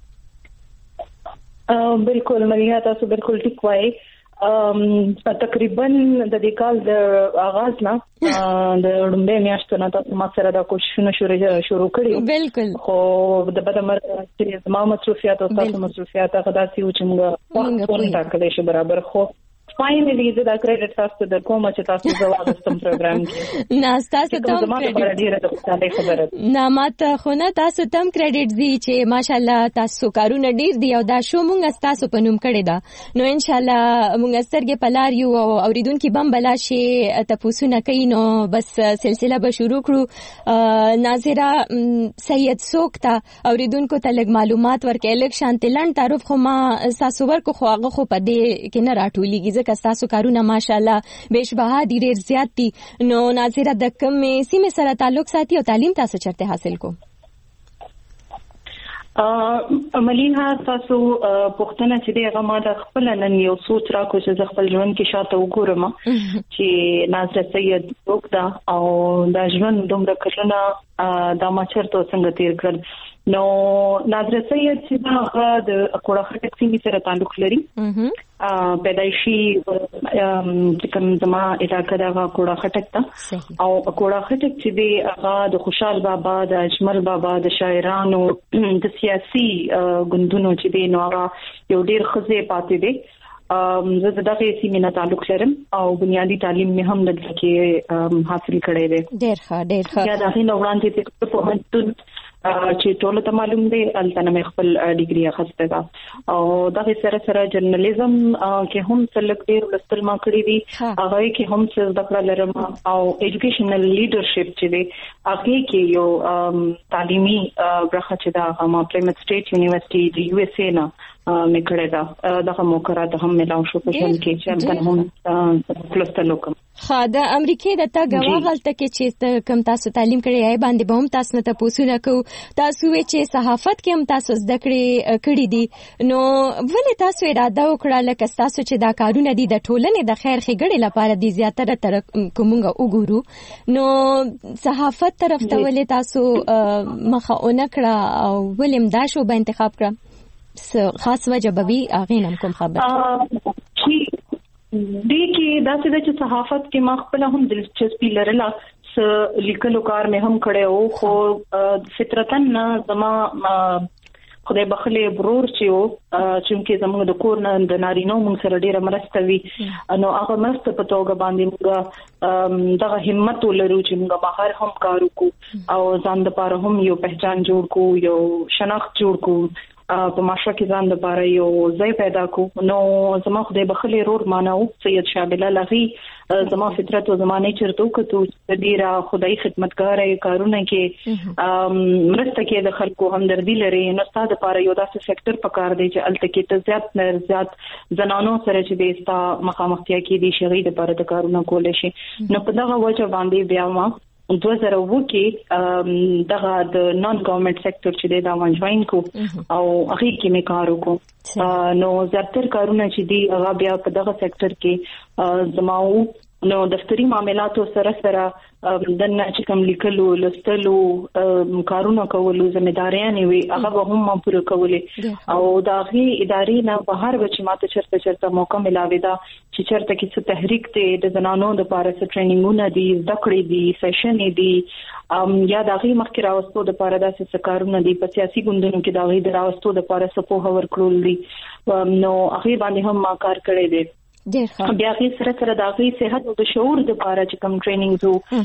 بالکل مليحه تاسو بالکل ټیک وایي تقریبا د دې کال د آغاز نه د لومړۍ میاشتو نه تاسو ما سره دا کوششونه شروع کړي بالکل خو د بدمر چې زما مصروفیات او تاسو مصروفیات هغه داسې و چې موږ په ټاکلې شو برابر خو فاینلی زه دا کریډټ تاسو د کومه چې تاسو زوال استم پروګرام کې نه تاسو ته کریډټ نه ماته خو نه تاسو ته کریډټ دی چې ماشاالله تاسو کارونه ډیر دی او دا شو مونږ تاسو په نوم کړی دا نو ان شاء الله مونږ سترګې پلار یو او اوریدونکو بم بلا شي تاسو نه کوي نو بس سلسله به شروع کړو ناظره سید سوکتا اوریدونکو ته لږ معلومات ورکړي لږ شانتلن تعارف خو ما تاسو ورکو خو هغه خو په دې کې نه راټولېږي تاسو کارونه ماشاءالله بشبها دي ډیر زیات دي نو ناظره د کوم سیمه سره تعلق ساتي او تعلیم تاسو چرته حاصل کو مليحه تاسو پښتنه چې دغه ما د خپل نن یو سوچ را کو چې خپل ژوند کې شاته وګورم چې ناظره سید وکړه او د ژوند دومره کړنه د ما چرته څنګه تیر کړل نو ناظره سید چې هغه د کوړه خټک سیمې سره تعلق لري پیدایشي چې کوم زما علاقه دا کوړه خټک ته او کوړه خټک چې دی هغه د خوشحال بابا د اجمل بابا د شاعرانو د سیاسي ګوندونو چې دی نو هغه یو ډیر خزه پاتې دی زه د دغه سیمې نه تعلق لرم او بنیادی تعلیم مې هم دلته کې حاصل کړی دی ډیر ښه یا دغه نو وړاندې په هټون چې ټول ته معلوم دی الته مې خپل ډیګري اخیسته ده او دغه سره جرنالیزم کې هم څلک ډیر ولستل ما کړی دي هغه کې هم څه د خپل لرم او ایجوکیشنل لیډرشپ چې دی هغه کې یو تعلیمي برخه چې دا ما پریمټ سټیټ یونیورسيټي د یو اس اے نه مې کړی دا دغه موقعات هم ملاو شو په ژوند کې چې همدن هم کلستل وکم د امریکای د تګ واغلته کې چې کوم تاسو تعلیم کړی ای باندې به هم تاسو ته پوښتنه کوو تاسو چې صحافت کې هم تاسو زده کړی دي نو ولې تاسو اراده وکړه لکه تاسو چې دا کارونه دي د ټولنې د خیر ښېګړې لپاره دي زیاتره تر کومه وګورو نو صحافت طرف ته ولې تاسو مخه اون کړه او ولې دا شو به انتخاب کړه خاص وجه به وي هغه نم کوم خبر دی کې دا چې صحافت کې ما خپل هم دلچسپي لرله لیکلو کار مې هم کړی او خو فطرتن زما خدای بخله برور چې زموږ د کور نه د نارینو موږ سره ډیره مرسته وی نو هغه مرسته په توګه باندې موږ دغه همت ولرو چې موږ بهر هم کار وکړو او ځان لپاره هم یو پہچان جوړ کو یو شناخت جوړ کو په معاشره کې ځان لپاره یو ځای پیدا کو نو زما خدای بخله رور مانو سید شاه بلال اغي زما فطرت او زمانه چرته کته ډیره خدای خدمتګار کارونه کې مرسته کې د خلکو همدردی لري نو ستاسو لپاره یو داسې سېکټر پکار دی چې الته کې ته زیات زنانو سره چې د استا مخامختیا کې دي شغې لپاره د کارونه کول شي نو په دغه وجه باندې بیا ما 2002 کې دغه د نان ګورنمنت سېکټر چې دا وانجوین کو او هغه کې مې کار وکړو نو زیاتره کارونه چې دی هغه بیا په دغه سېکټر کې زماو نو دفتری معاملاتو سره د چې کوم لیکلو لستلو کارونه کولو ځمېداريان وي هغه هم پوره کولې او داغي ادارې نه بهر بچی ماته چرته موقع ملاوي دا چې چرته کې څه تحریک ته د زنانو د لپاره څه ټریننګونه دي ذکرې دي سیشن دي یا داغي مخکې راوستو د لپاره داسې کارونه دي په سیاسي ګوندونو کې داغي د راوستو د لپاره سپوه ورکړل دي نو هغه باندې هم ما کار کړی دی بیا غي سره داغي صحت او د شعور د لپاره چې کوم ټریننګ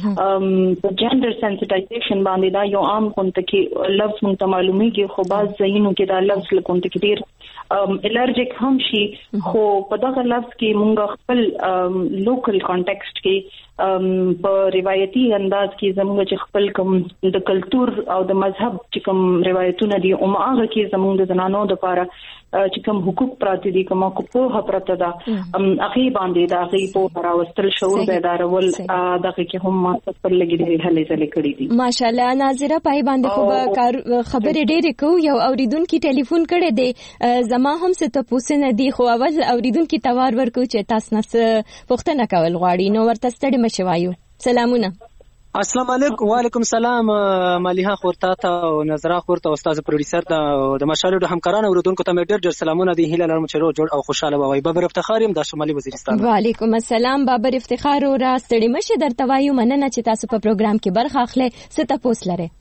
زو په جندر سنسټایزیشن باندې دا یو عام کونته کې لفظ مونږ ته معلومیږي خو باز ځینو کې دا لفظ لکونته کې ډیر الرجیک هم شي خو په دغه لفظ کې مونږ خپل لوکل کانټیکسټ کې په روایتي انداز کې زموږ چې خپل کوم د کلچر او د مذهب چې کوم روایتونه دي او هغه کې زموږ د زنانو د لپاره چې کوم حقوق پراته دي کومه کوه پراته ده اخی باندې دا غي په راوستل شعور بیدارول دغه کې هم ما خپل لګیدل هلې ځلې کړې دي ماشاءالله ناظره پای باندې خو خبرې ډېرې کو یو اوریدونکو ټلیفون کړي دی زما هم څه ته پوښتنه دي خو اول اوریدونکو توار ورکو چې تاسو نه پوښتنه کول غواړي نو ورته ستړي مشوایو سلامونه السلام علیکم وعلیکم السلام مليحه خورتا ته او نظره خورتا او استاد پروډوسر ته د مشالو د همکارانو اوردونکو ته ډېر سلامونه دي هیله لرم چې جوړ او خوشاله وای بابر افتخار يم د شمالي وزیرستان وعلیکم السلام بابر افتخار او راستړي مشه در توایو مننه چې تاسو په پروګرام کې برخه اخلي ست پوس لره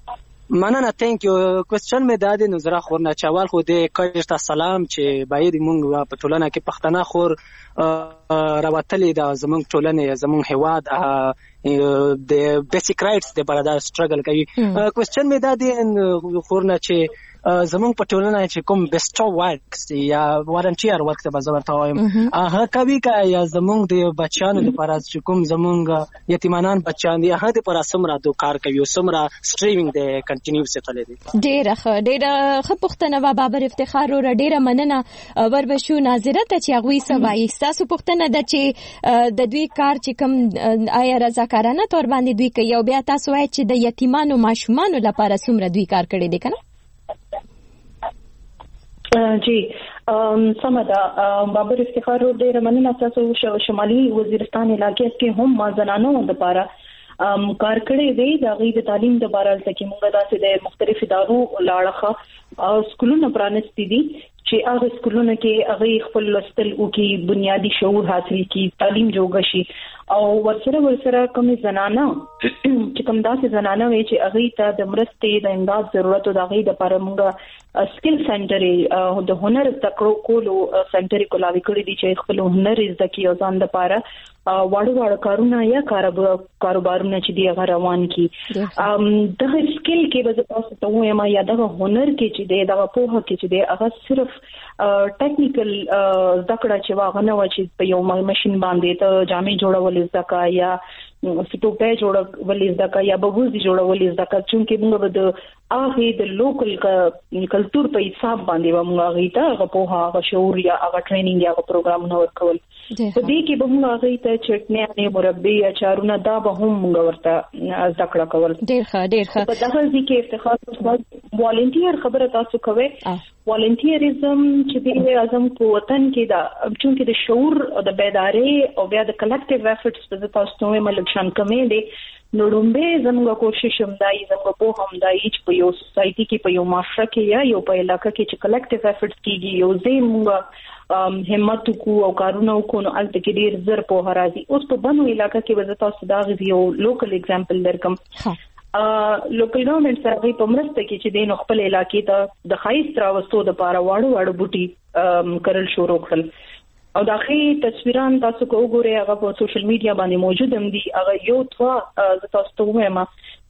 مننه ثانک یو کوېسچن مې دا دی نظره خورنه چوال خو دې کاږه سلام چې باید مونږ په ټولنه کې پښتنه خور راوتلې د زمونږ ټولنه زمونږ هواد د بیسیک رائټس د برادر سټرګل کوي کوېسچن مې دا دی خورنه چې زمونږ په ټولنه چې کوم بیسټو ورکس یا والنټیر ورک ته زما ته وایم هغه کوي یا زمونږ د بچیانو لپاره چې کوم زمونږ یتیمانان بچیان دي هغه لپاره سمرا د کار کوي او سمرا سټریمینګ د کنټینیو ستل دي ډېر ښه پوښتنه بابر افتخار او ډېر مننه وربشو ناظره ته چې هغه سوای تاسو پوښتنه ده چې د دوی کار چې کوم آیا رضاکارانه تور باندې دوی کوي او بیا تاسو وایي چې د یتیمانو ماشومان لپاره سمرا دوی کار کړی دي کنه جی سمدا بابر افتخار ډېر مننه تاسو شمالي وزیرستان علاقې کې هم ما زنانو د لپاره کار کړی دی د غي د تعلیم د بارے کې موږ داسې د مختلف ادارو لاړه او سکولونو پرانستې دي چې هغه سکولونو کې هغه خپل لوستل او کې بنیادی شعور حاصل کی تعلیم جوړ شي او ورسره کوم زنانه چې کوم داسې زنانه وي چې هغه ته د مرستې د امداد ضرورت او د غي د لپاره موږ سکل سنټر د هنر تکړو کولو سنټر کولاوي کړی دي چې خپل هنر زده کی او ځان د لپاره واړو کارونه یا کاروبارونه چې دی هغه روان کی دغه سکل کې به تاسو ته وایم یا دغه هنر کې چې دی دغه پوهه کې چې دی هغه صرف ټیکنیکل ذکر چې واغ نه و چې په یو ماشين باندې ته جامې جوړول زکا یا سټوپې جوړول زکا یا بغوزي جوړول زکا چې موږ د هغه د لوکل کلچر په حساب باندې موږ هغه ته په هغه شعور یا هغه ټریننګ یا پروګرامونه ورکول په دې کې به موږ هغه ته چټنی مربي یا چارونه دا به هم موږ ورته ذکر کول ډېر ښه په دغه ځکه افتخار والنټیر خبره تاسو کوي والنټیریزم چې د اعظم په وطن کې دا چې د شعور او د بیداری او بیا د کلیکټیو ایفورټس په تاسو ته ملکشان کمې دي نو لومبه زموږ کوشش هم دای زموږ په هم دای چې په یو سوسايټي کې په یو معاشره کې یا یو په علاقې کې چې کلیکټیو ایفورټس کیږي یو زموږ همت کو او کارونه کو نو الته کې ډیر زر په راځي اوس په بنو علاقې کې وځه تاسو دا غوډیو لوکل اگزامپل درکم لوکل ګورنمنت سره په مرسته کې چې د خپل علاقې ته د خایست راوستو د پاره واړو بوټي کرل شروع کړل او دا خي تصویران تاسو کو وګورئ هغه په سوشل میډیا باندې موجود هم دي. هغه یو توا تاسو ته وایم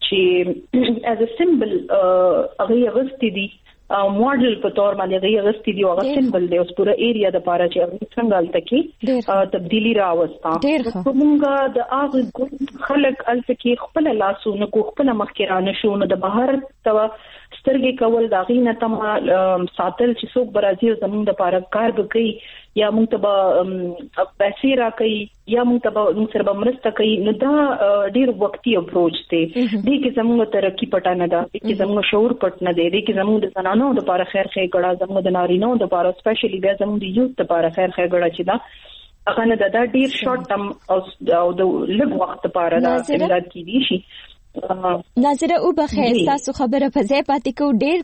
چې as a symbol هغه غوستي دي ماډل په تور باندې هغه غوستي دي او هغه سیمبل دی اوس پورا ایریا د پاره چې هغه څنګه الته کې تبدیلی راوستا کومګه د هغه خلک الته کې خپل لاسونه کو خپل مخکرانه شونه د بهر توا سترګې کول دا غینه تم ساتل چې څوک برازیل زموږ د پاره کار وکړي یا موږ ته پیسې راکړي یا موږ ته سره مرسته کوي نو دا ډیر وختي اپروچ دی دې کې زموږ ترقی پټه نه ده دې کې زموږ شعور پټ نه دی دې کې زموږ د زنانو د لپاره خیر ګړه زموږ د نارینو د لپاره سپیشلی بیا زموږ د یوث لپاره خیر ګړه چې دا هغه نه دا ډیر شارټ ټرم او د لږ وخت لپاره دا امداد کیدی شي. ناظره او بخیر تاسو خبره په ځای پاتې کو ډیر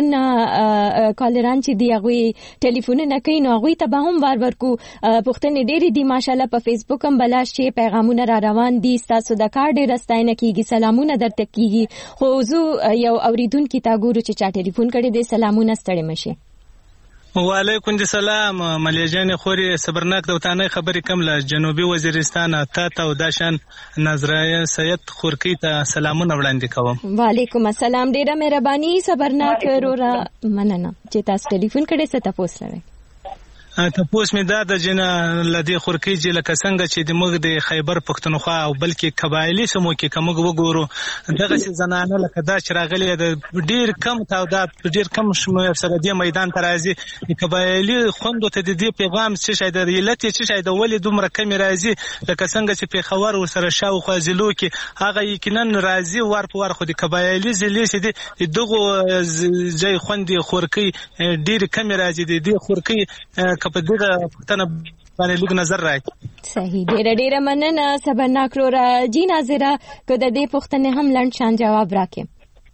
کالران چې دی هغه ټلیفون نه کوي نو هغه ته به هم ورکو پښتنې ډېری دي ماشالله په فیسبوک هم بلاش چې پیغامونه را روان دي تاسو د کار ډیر استاینه کیږي سلامونه درته کیږي خو زه یو اوریدونکو ته ګورو چې چا ټلیفون کړي دي سلامونه ستړي مشه. وعلیکم السلام ملیجان خوري صبرناک دوتانه خبرې کم له جنوبي وزیرستان ته او داشان نظریه سید خورکی ته سلامونه وړاندې کوم. وعلیکم السلام ډیره مهرباني صبرناک رورا مننه چې تاسو ټلیفون کړی ست تاسو لري تپوس می دا د جنا لدی خورکی چې لکه څنګه چې د موږ د خیبر پښتونخوا او بلکې قبایلی سمو کې کوم وګورو دغه چې زنانه لکه دا چې راغلي د ډیر کم تعداد ډیر کم شمیر سره د میدان ترازی د قبایلی خوندو ته د دې پیغام چې شاید د علت چې شاید ولې دومره کم راځي لکه څنګه چې په خبر ور سره شاو خوازلو کې هغه یقینا راځي ور په ور خو د قبایلی زلي چې دغه ځای خوندي خورکی ډیر کم راځي د دې خورکی په دغه پښتنه باندې لږ نظر راځي. صحیح ډېر مننه صبرناک رورا جی ناظره که د دې پښتنه هم لنډ شان جواب راکې.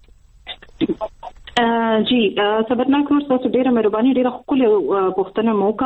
جی صبرناک رور تاسو ډېر مهرباني ډېر خپل پښتنه موقع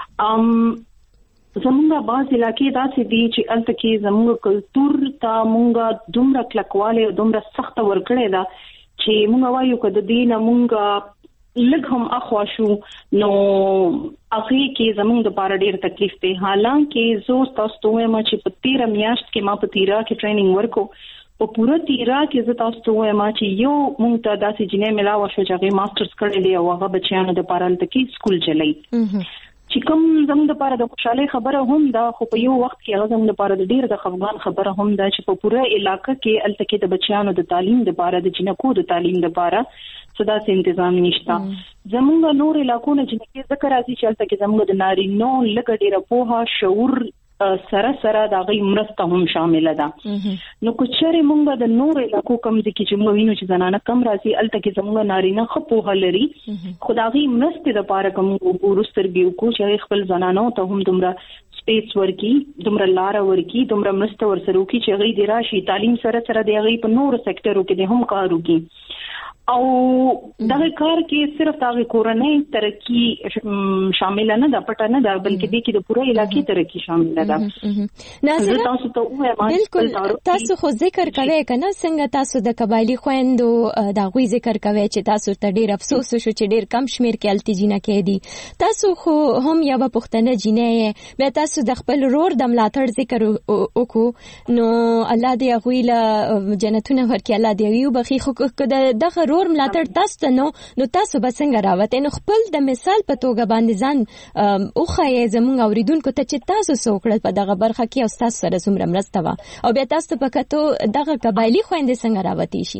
زمونږه باز علاقې داسې دي چې الته کې زموږ کلچر ته مونږه دومره کلکواله دومره سخت ورکړې ده چې مونږ وایو کده دینه مونږه لږ هم اخوا شو نو اخی کې زموږ د پاره ډیر تکلیف دی. حالانکه زه تاسو ته وایم چې په 13 میاشت کې ما په تیرا کې ټریننګ ورکو په پوره تیرا کې زه تاسو ته وایم چې یو مونږ ته داسې جنې ملاوه شو چې هغه ماسترز کړی دی او هغه بچیانو د پاره لته سکول چلای چې کوم زموږ د پاره د خوشاله خبره هم دا خو په یو وخت کې هغه زموږ د پاره د ډیر د خفغان خبره هم دا چې په پوره علاقې کې الته کې د بچیانو د تعلیم د پاره د جنکو د تعلیم د پاره صدا سي تنظیم نشتا. زموږ نور علاقونه چې ذکر راځي چې الته کې زموږ د نارینو لګ ډیره پوها شعور سره دا غي مرسته هم شامل ده. نو کوچري مونږ د نور علاقو کم دي چې موږ وینو چې زنانه کم راځي الته کې زموږ نارینه خپوه لري خدایي مرسته د پاره کوم ورستر بیو کو چې خپل زنانو ته هم دومره سپیس ورکی دومره لار ورکی دومره مرسته ورسره کی چې غي د راشي تعلیم سره د غي په نور سېکټرو کې هم کار وکي او دغه کار کې صرف هغه کورنۍ ترقی شامل نه ده پټه نه ده بلکې د کې د پوره علاقې ترقی شامل ده. ناظره تاسو ته وایم بالکل تاسو خو ذکر کوي کنه څنګه تاسو د قبایلی خويندو دا غوي ذکر کوي چې تاسو ته ډیر افسوس شو چې ډیر کم شمیر کې التجینه کې دي تاسو خو هم یو پښتنه جنې به تاسو د خپل رور د ملاتړ ذکر وکړو نو الله دې غوي له جنتونه ورکړي الله دې یو بخي خو دغه ور ملاتړ تاسو نو تاسو به څنګه راوته نو خپل د مثال په توګه باندې ځان اوخه زموږ اوریدونکو ته چې تاسو سوکړل په دغه برخه کې او تاسو سره څومره مرسته وا او بیا تاسو په کتو دغه قبایلی خويندې څنګه راوتی شي.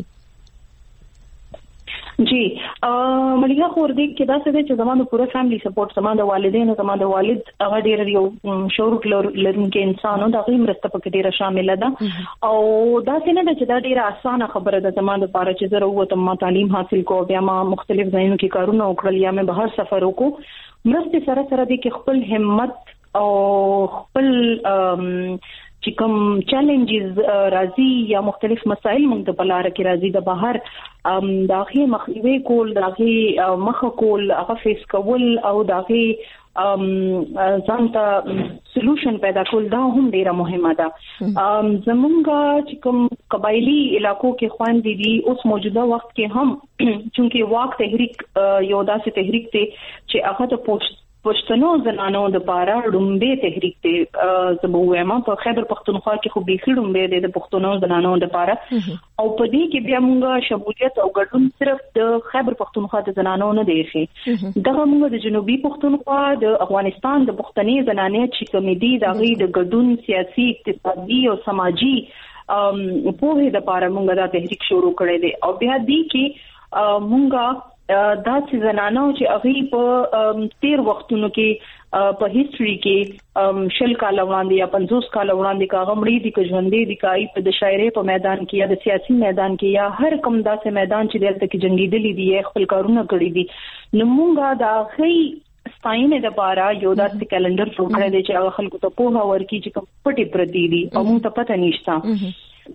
جی ملګری خور دې کې دا څه دی چې زموږ پوره فیملی سپورټ زموږ د والدینو زموږ د والد هغه ډیر یو شعور لرونکي انسانو د غي مرسته پکې ډیره شامل ده او دا څه نه ده چې دا ډیره اسانه خبره ده زموږ لپاره چې زه وروته ما تعلیم حاصل کو بیا ما مختلف ځایونو کې کارونه وکړل یا مې بهر سفر وکړو مرسته سره دې کې خپل همت او خپل چې کوم چیلنجز راځي یا مختلف مسایل موږ ته په لار کې راځي د بهر داغه مخنیوي کول داغه مخ کول هغه فیس کول او داغه ځان ته سولوشن پیدا کول دا هم ډیره مهمه ده. زمونږ چې کوم قبایلی علاقو کې خواندې دي اوس موجوده وخت کې هم چونکه واک تحریک یو داسې تحریک دی چې هغه د پښتنو زنانو د پاره ډومبه تحریک ته زموږه په خیبر پختونخوا کې خو به ډومبه د پښتنو زنانو د پاره او په دې کې بیا موږ شمولیت او ګډون صرف د خیبر پختونخوا د زنانو نه دی ښه دغه موږ د جنوبي پښتونخوا د افغانستان د پښتني زنانې چې کمیټي د غي د ګډون سیاسي اقتصادي او سماجی په هغه د پاره موږ دا تحریک شروع کړی دی او بیا دې کې موږ دا چې زنانو چې هغه په تیر وختونو کې په هیستوري کې شل کال وړاندې یا 50 کال وړاندې کا غمړي دي که ژوندې دي کای په د شاعرۍ په میدان کې یا د سیاسي میدان کې یا هر کوم داسې میدان چې دلته کې جنگیدلې دي خپل کارونه کړی دي نو موږ دا غي ستاینه د بارا یو داسې کلندر جوړ کړی دی چې هغه خلکو ته په ورکی چې کوم پټي پردي دي او موږ ته پته نشته.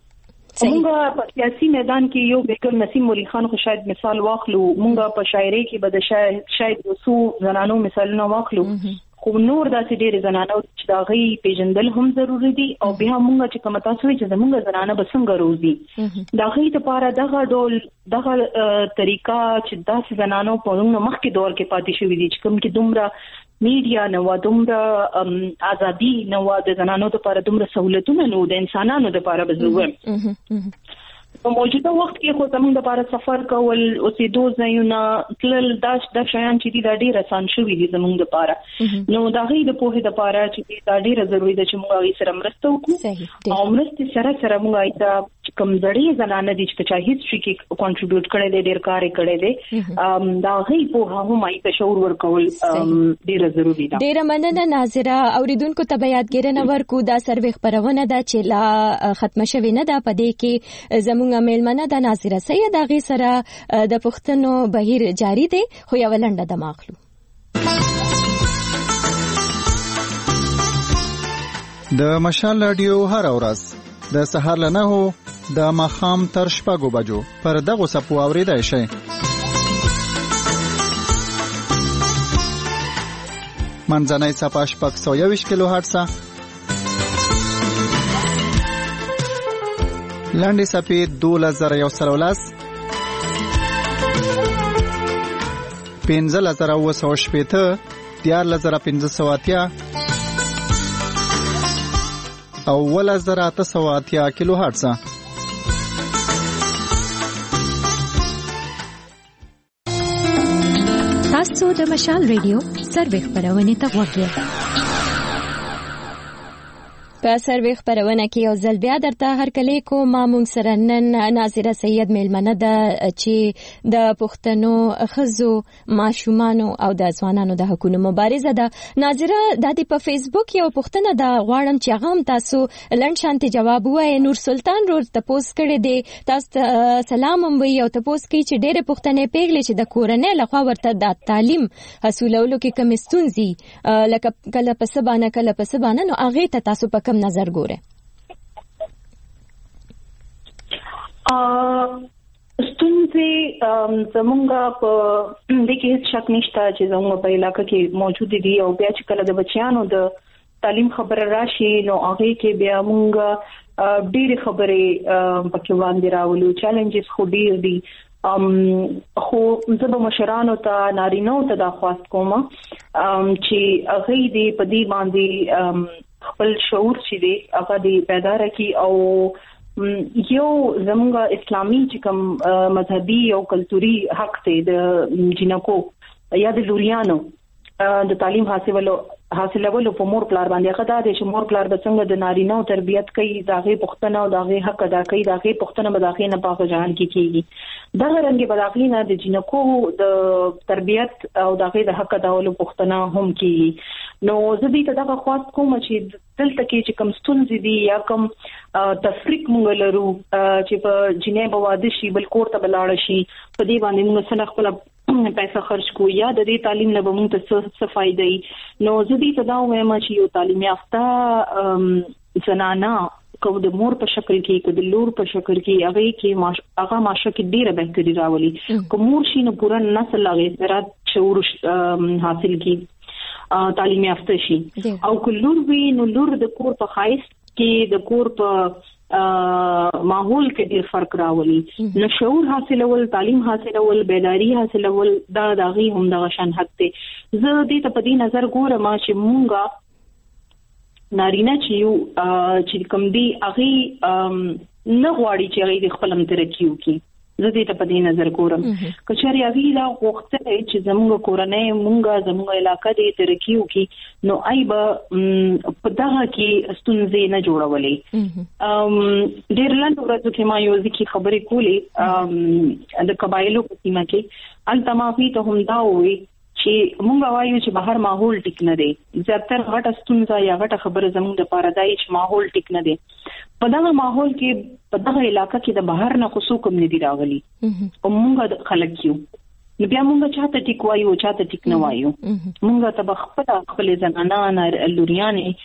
مونږه په سیاسي میدان کې یو بیګم نسیم ولی خان خو شاید مثال واخلو مونږه په شاعرۍ کې به د شاید وسو زنانو مثالونه واخلو خو نور داسې ډېر زنانو چې دا غي پیژندل هم ضروری دي او بیا مونږ چې کوم تاسو چې زمونږ زنانه بسنګ روزي دا غي لپاره دغه ډول دغه طریقہ چې داسې زنانو په موږ مخکې دور کې پاتې شوې دي چې کوم کې دومره میډیا نو دومره ازادي نو د زنانو لپاره دومره سہولتونه نو د انسانانو لپاره بزرګ په موجوده وخت کې خو زموږ لپاره سفر کول او سې دوه ځایونه تل د شیان چې دا ډیر آسان شوي دي زموږ لپاره نو دا غي د پوهې لپاره چې دا ډیر ضروری ده چې موږ یې سره مرسته وکړو او مرسته سره موږ ایته کوم ځړې زنانه دي چې چا هیڅ شي کې کنټریبیوټ کړي دي ډیر کار کړي دي دا غي په هم ایته شعور ورکول ډیر ضروری ده. ډیر مننه ناظره اوریدونکو ته بیاتګرنه ورکو دا سروې خبرونه ده چې لا ختم شوی نه ده پدې کې زموږ میلمنه د ناظره سید اغه سره د پښتنو بهیر جاری دی خو یو لنډه د ماخلو د مشال رادیو هر ورځ د سهار له 9 د ماخام تر 6 بجو پر دغه سپو اوریدای شي. منځنۍ صفه 621 کیلو هرتز لاندې صفی 2113 15980 14580 او 1880 کیلو هرتز. تاسو د مشال ریډیو سروې خبرونه ته وګورئ. په سروې خبرونه کې یو ځل بیا درته هرکلی کوم مامون سره نن ناظره سید میلمنه ده چې د پښتنو ښځو ماشومانو او د ځوانانو د حقوقو مبارزه ده. ناظره د دې په فیسبوک یو پښتنه ده غواړم چې هغه هم تاسو لنډ شانتي جواب ووایي. نور سلطان رور تاسو کړی دی تاسو سلام هم وي او تاسو کې چې ډېر پښتنې پیغلې چې د کورنۍ لخوا ورته د تعلیم حاصلولو کې کم ستونزې لکه کله په سبانه نو هغه ته تاسو په نظر ګوره ستونزې زمونږ په دې کې هیڅ شک نشته چې زموږ په علاقې کې موجود دي او بیا چې کله د بچیانو د تعلیم خبره راشي نو هغه کې بیا مونږ ډېر خبرې پکې باندې راولو چیلنجز خو ډېر دي خو زه به مشرانو ته نارینو ته دا خواست کوم چې هغه دې په دې باندې خپل شعور چې دی هغه دې پیدا رکی او یو زموږ اسلامي چې کوم مذهبي او کلتوري حق دی د جنکو یا د لوریانو د تعلیم حاصلولو په مور پلار باندې هغه د شمور پلار د څنګه د نارینه تربيت کوي داغه پښتنه او داغه حق ادا کوي داغه پښتنه بداخې نه پاک ځان کیږي دغه رنګ بداخې نه د جنکو د تربيت او داغه د حق ادا ولو پښتنه هم کیږي. نو زه دې ته دا خواست کوم چې دلته کې چې کوم ستونزې دي یا کوم تفریق مونږ لرو چې په جنې بواده شي بل کور ته بلاړ شي په دې باندې موږ سره خپل پیسې خرج کو یا د دې تعلیم نه به موږ ته څه فائدې. نو زه دې ته دا وایم چې یو تعلیم یافته زنانا کو د مور په شکل کې کو د لور په شکل کې هغه کې هغه ماشه کې ډیره بهتري راولي کو مور شي نو پورا نسل هغه سره شعور حاصل کی تعلیم یافته شي او کو لور وی نو لور د کور په خایس کې د کور په ماحول کې ډیر فرق راولي نو شعور حاصلول تعلیم حاصلول بیداری حاصلول دا دغه هم د شان حق ته زه دې ته په دې نظر ګورم چې مونږه نارینه چې کوم دی هغه نه غواړي چې هغه خپل ترکیو کی زه دې ته په دې نظر ګورم کچاري هغه لا وخت چې زموږ کورنۍ مونږه زموږ علاقې دې ترکیو کی نو ایبه په دغه کې ستونزې نه جوړولې ډېر لاندې ورځو کې ما یو ځکه خبرې کولې د قبایلو په سیمه کې التمافي ته هم دا وي چې مونږ وایو چې بهر ماحول ټیک نه دی زیاتره غټه ستونزه یا غټه خبره زموږ د پاردای چې ماحول ټیک نه دی په دغه ماحول کې په دغه علاقې کې د بهر نه خصوص کوم نه دی راغلي او مونږ خلک یو نو بیا مونږ چاته ټیک وایو چاته ټیک نه وایو مونږ ته خپل زنانه لوريانې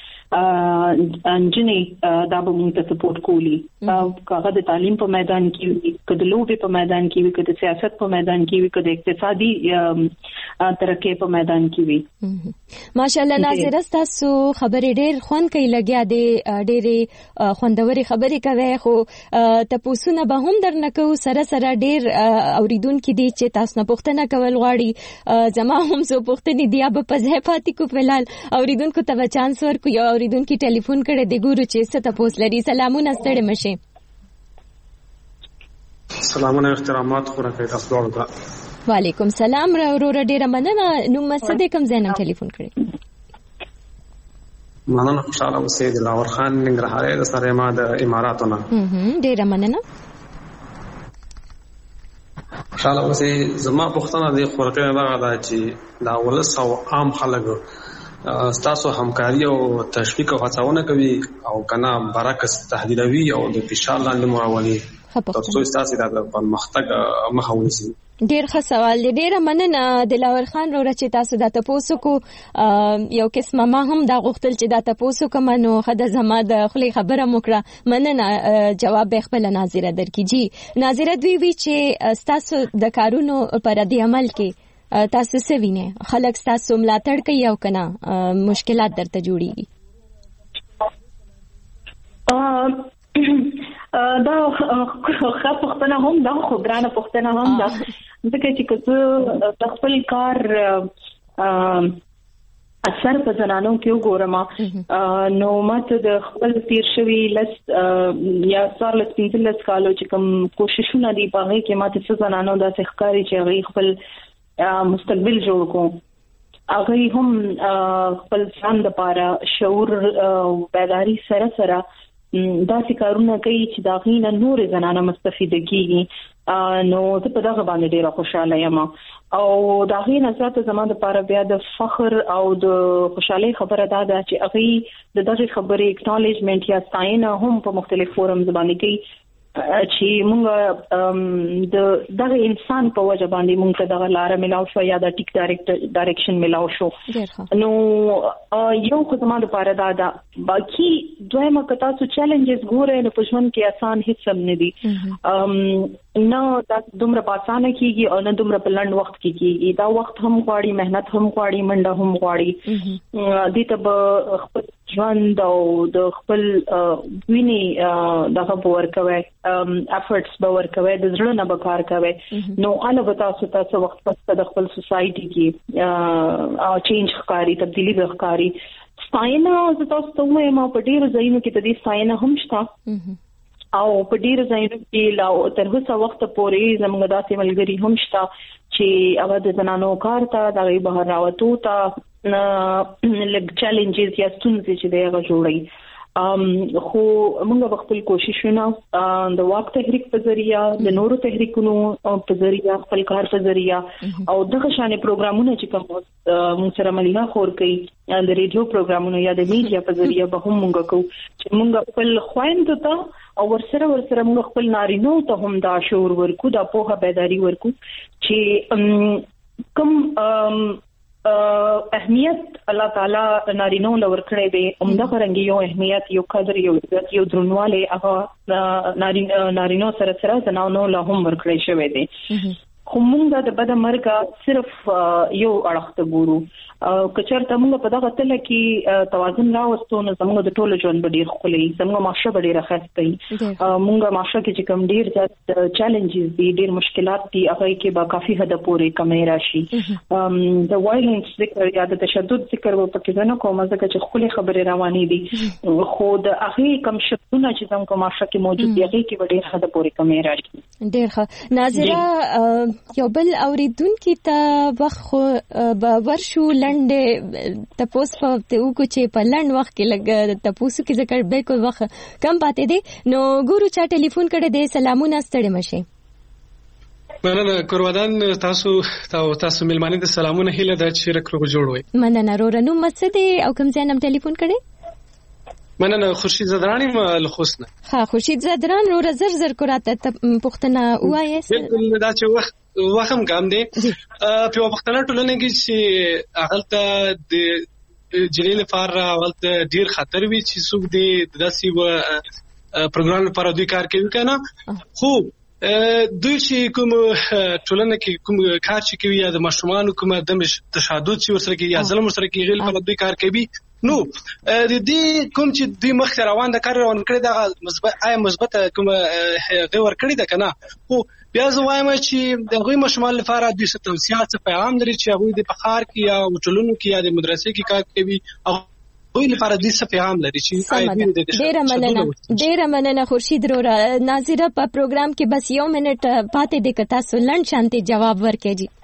انجنې دا به مونږ ته سپورټ کولی هغه د تعلیم په میدان کې کده لوبې په میدان کې وي کده سیاست په میدان کې وي کده اقتصادي ترقی په میدان کې وي ماشاءالله ناظره تاسو خبرې ډېر خوند کوي لګیا دي ډېرې خوندوري خبرې کوي خو تاسو به هم درنکو سره ډېر اوریدونکو دي چې تاسو نه پوښتنه کول غواړي زما هم زه پوښتنې دی به په ځای پاتې کو فلال اوریدونکو ته چانس ورکو یا اوریدونکو ټلیفون کړي د ګورو چې څه تاسو لري سلامونه ستړي مشه سلامونه احترامات خو راکړئ تاسو ورته وعلیکم سلام را ورور ډیره مننه نو مسد کوم زینم ټلیفون کړي مننه خوشاله اوسئ د لاور خان ننګرهاري د سره ما د اماراتونه ډیره مننه خوشاله اوسئ زما پوښتنه د خورکې دا ده چې دا ولس او عام خلک تاسو همکاري او تشویق او هڅونه کوي او کنا برعکس تهدیدوي او د فشار لاندې مراولي تاسو تاسو د پرمختګ مخه ونیسئ ډیر ښه سوال دی ډیره مننه دلاور خان وروره چې تاسو د تاسو کو یو قسمه ما هم دا غوښتل چې د تاسو کوم نو خدای زما د خلی خبره موکړه مننه جواب به خپل ناظره درکې جی ناظره دوی وی چې تاسو د کارونو پر د عمل کې تاسو سوینه خلک تاسو ملاتړ کوي او کنه مشکلات درته جوړيږي دا پوښتنه هم دا خبرانه پوښتنه هم دا ځکه چې کله د خپل کار اثر په زنانو کې وګورم نو ماته د خپل تیر شوی لس یا څوارلس پنځلس کالو چې کوم کوششونه دي په هغه کې ماته څه زنانو داسې ښکاري چې هغه خپل مستقبل جوړ کو هغه هم خپل ځان لپاره شعور بیداری سره دا کارونه کوي چې دا غینه نور زنانه مستفیده کیږي نو ته په دغه باندې ډیره خوشاله یم او دا غینه ذات زموږ لپاره بیا د فخر او د خوشحالي خبره ده چې هغه د دغه خبرې اکنالجمنت یا ستاینه هم په مختلف فورمز باندې کوي چې موږ د دغه انسان په وجه باندې موږ ته دغه لار ملاو شو یا د ټیک ډایرکشن ملاو شو نو یو خو زموږ لپاره دا باقي دویمه کتا څو چیلنجز ګوره نو په ژوند کې آسان هیڅ هم نه دي نو دا دومره آسانه کیږي او نه دومره په لنډ وخت کې کیږي دا وخت هم غواړي مهنت هم غواړي منډه هم غواړي دې ته خپل ژوند او د خپل ویني دغه ورکوي افورټس به ورکوي د زړه نه به کار کوي نو انا به تاسو وخت په خپل سوسايټي کې چینج ښکاری تبدیلی به ښکاری ستاینه تاسو ته وایم په ډیرو ځایونو کې د دې ستاینه هم شته او په ډیرو ځایونو کې لا تر اوسه وخت پورې زموږ داسې ملګری هم شته چې هغه د زنانو کار ته دغه بهر راوتو ته لږ چیلنجز یا ستونزې چې دغه جوړي خو موږ خپل کوششونه د واک تحریک په ذریعہ د نورو تحریکونو په ذریعہ خپل کار په ذریعہ او دغه شانې پروګرامونه چې کوم موږ سره مليها خور کوي د ریډیو پروګرامونو یا د میډیا په ذریعہ به هم موږ کوو چې موږ خپل خويندو ته او ورسره موږ خپل نارینو ته هم دا شعور ورکو دا پوهه بیداری ورکو چې کوم اهمیت الله تعالی نارینو لور کړی دی عمده فرنګي یو اهمیت یو قدر یو عزت یو درنواله هغه نارینو سره زناونو له هم ورکړی شوی دی خو موږ د بد مرګ صرف یو اړخ ته ګورو کچرته موږ په دغه تل کې توازن راوستو نو زموږ د ټولو ژوند به ډیر ښکلی زموږ معاشره به ډیره ښایسته موږ معاشره کې چې کوم ډیر زیات چیلنجز دي ډیر مشکلات دي هغه کې به کافي حد پورې کمی راشي د وایلنس ذکر یا د تشدد ذکر په کې نه کوم ځکه چې خپل خبرې روانې دي خو د هغه کم شتونه چې زموږ معاشره کې موجود دي هغه کې به ډیر حد پورې کمی راشي ډیر ښه ناظره یو بل اوریدونکو ته وخت ورشو لنډه تپوس په وګو چې په لنډ وخت کې لګ تپوسو کې ذکر بالکل وخت کم پاتې دي نو ګورو چا ټلیفون کړی دی سلامونه ستړي مشه مننه کوروادان تاسو ملمانه د سلامونه هیله د شرک روغ جوړ وي مننه رورنو مسد او کوم ځای نم ټلیفون کړی مننه خورشید زدرانی ملخصنه ها خورشید زدران رو زر کوراته پښتنه وایي بالکل دا چې وخم ګام دي په وختونو ټولنه کې چې اغلته د جلیل فار اولته ډیر خطر وی چې څوک دي داسي و پروګرام لپاره دوی کار کوي کنه خو دوی چې کوم ټولنه کې کوم کار چې کوي یا د مشروعانو کوم د تشدد چې ورسره کوي یا ظلم ورسره کوي غیر په دوی کار کوي نو د دې کوم چې دوی مخ روان د کار روان کړی د مثبت کوم غوړ کړی د کنه خو بیا زه وایم چې د غوي مشمول لپاره د توصيات پیغام لري چې هغه د بخار کې یا وټلونو کې یا د مدرسې کې کار کوي او غوي لپاره د پیغام لري چې ډیر مننه خورشید رو ناظره په پروګرام کې بس یو منټ پاتې د کتا سولند شانتي جواب ورکړي جی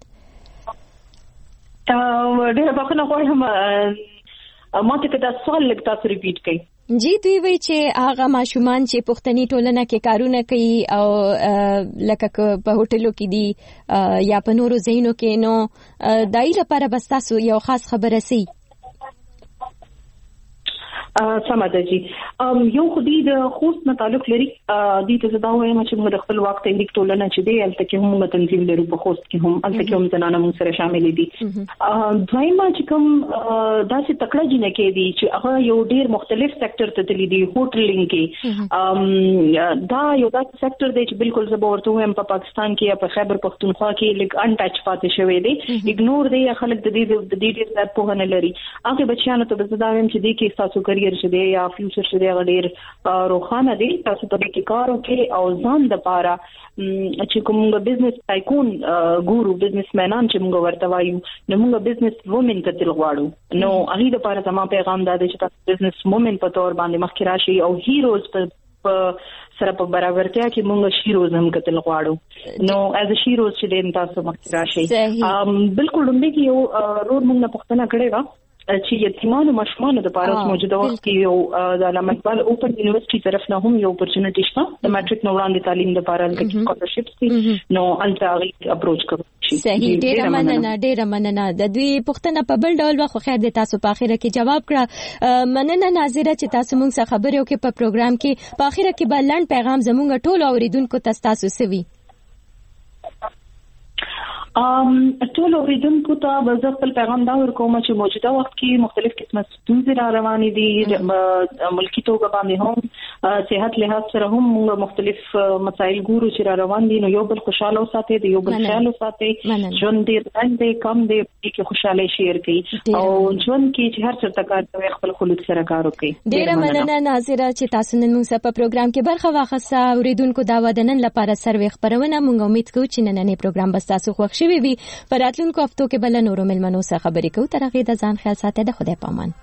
ډیر بخښنه غواړم ماته کدا سوال لږ تاسو ریپیټ کړئ جی دوی وی چې هغه ماشومان چې پښتني ټولنه کې کارونه کوي او لکه په هوټلو کې دي یا په نورو ځایونو کې نو دای لپاره بس تاسو یو خاص خبره سي سماده جی یو خدي د خوست نه تعلق لري د تزدا وایم چې موږ د خپل وخت تحریک ټولنه چې دی الته کې هم تنظیم لرو په خوست کې هم الته کې هم زنانه موږ سره شامل دي دویمه چې کوم داسې تکړه جنې کې دي چې هغه یو ډیر مختلف سېکټر ته تللی دي هوټلینګ کې دا یو داسې سېکټر دی چې بالکل زه ورته وایم په پاکستان کې یا په خیبر پختونخوا کې لګ ان ټچ پاتې شوی دی اګنور دی خلک د دې ډیر زیات په نه لري هغه بچیانو ته زه دا وایم چې دې کې تاسو چې دی یا فیوچر چې دی غیر روخانه دی تاسو په دې کې کار وکړئ او ځان د پاره چې کومه بزنس ټایکون ګورو بزنس مینان چې موږ ورته وایو نو موږ بزنس وومن ته تل غواړو نو هغه د پاره زموږ پیغام دا دی چې تاسو بزنس وومن په تور باندې مخکې راشي او هیروز په سره په برابرتیا کې موږ شیروز هم کتل غواړو نو از شیروز چې تاسو مخکې راشي بالکل هم کې یو روډ موږ پښتنه کړی و چې یتیمانو مشمانو د پاره موجوده وخت کې یو د علامه اقبال اوپن یونیورسيټي طرف نه هم یو اپورچونټی شته د میټریک نو وړاندې تعلیم لپاره د سکالرشپس نو الته اپروچ کوي صحیح ډیر مننه د دوی پښتنه په بل ډول خو خیر د تاسو په اخره کې جواب کړه مننه ناظره چې تاسو موږ سره خبرې وکړې په پروګرام کې په اخره کې بلند پیغام زموږ ټول اوریدونکو ته تاسو سوي ټول اوریدونکو ته به خپل پیغام دا ورکوم چې موجوده وخت کې مختلف قسمه ستونزې را روانې دي ملکی توګه باندې هم صحت لحاظ سره هم مختلف مسایل ګورو چې را روان دي نو یو بل خوشاله وساتي د یو بل خیال وساتي ژوند دې باندې کم دې کې خوشاله شیر کړي او ژوند کې چې هر څه کار کوي خپل خلوص سره کار وکړي ډیر مننه ناظره چې تاسو نن موږ په پروګرام کې برخه واخیسته اوریدونکو دا ودنن لپاره سروي خبرونه موږ امید کوو چې نننې پروګرام بس تاسو خوښ شوي وي پر راتلونکو هفتو کې بل نورو ملمنو سره خبرې کوو تر هغه د ځان خیال ساتئ د خدای پامان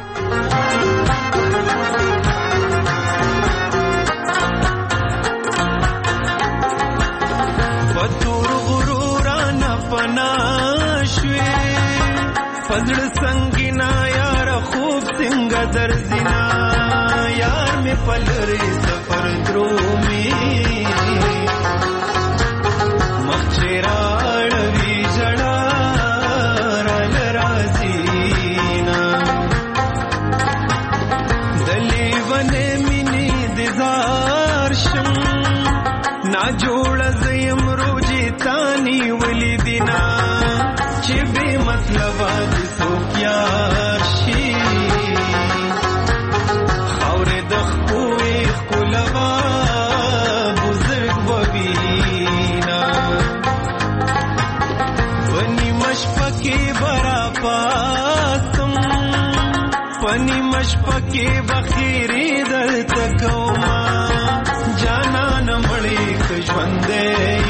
پتور غروران پناشوي فضل سنگینا یار خوب څنګه درځینا یار می پلری سفر درومي جوړ زیم روجي تانی ولې دینا چې به وسله باندې څوک یار شي خاورې د خپوې ښکلوه بزرګ ووینا په نیمه شپه کې به راپاڅم په نیمه شپه کې به خیرې دلته کومه جانانه مړې که ژوندی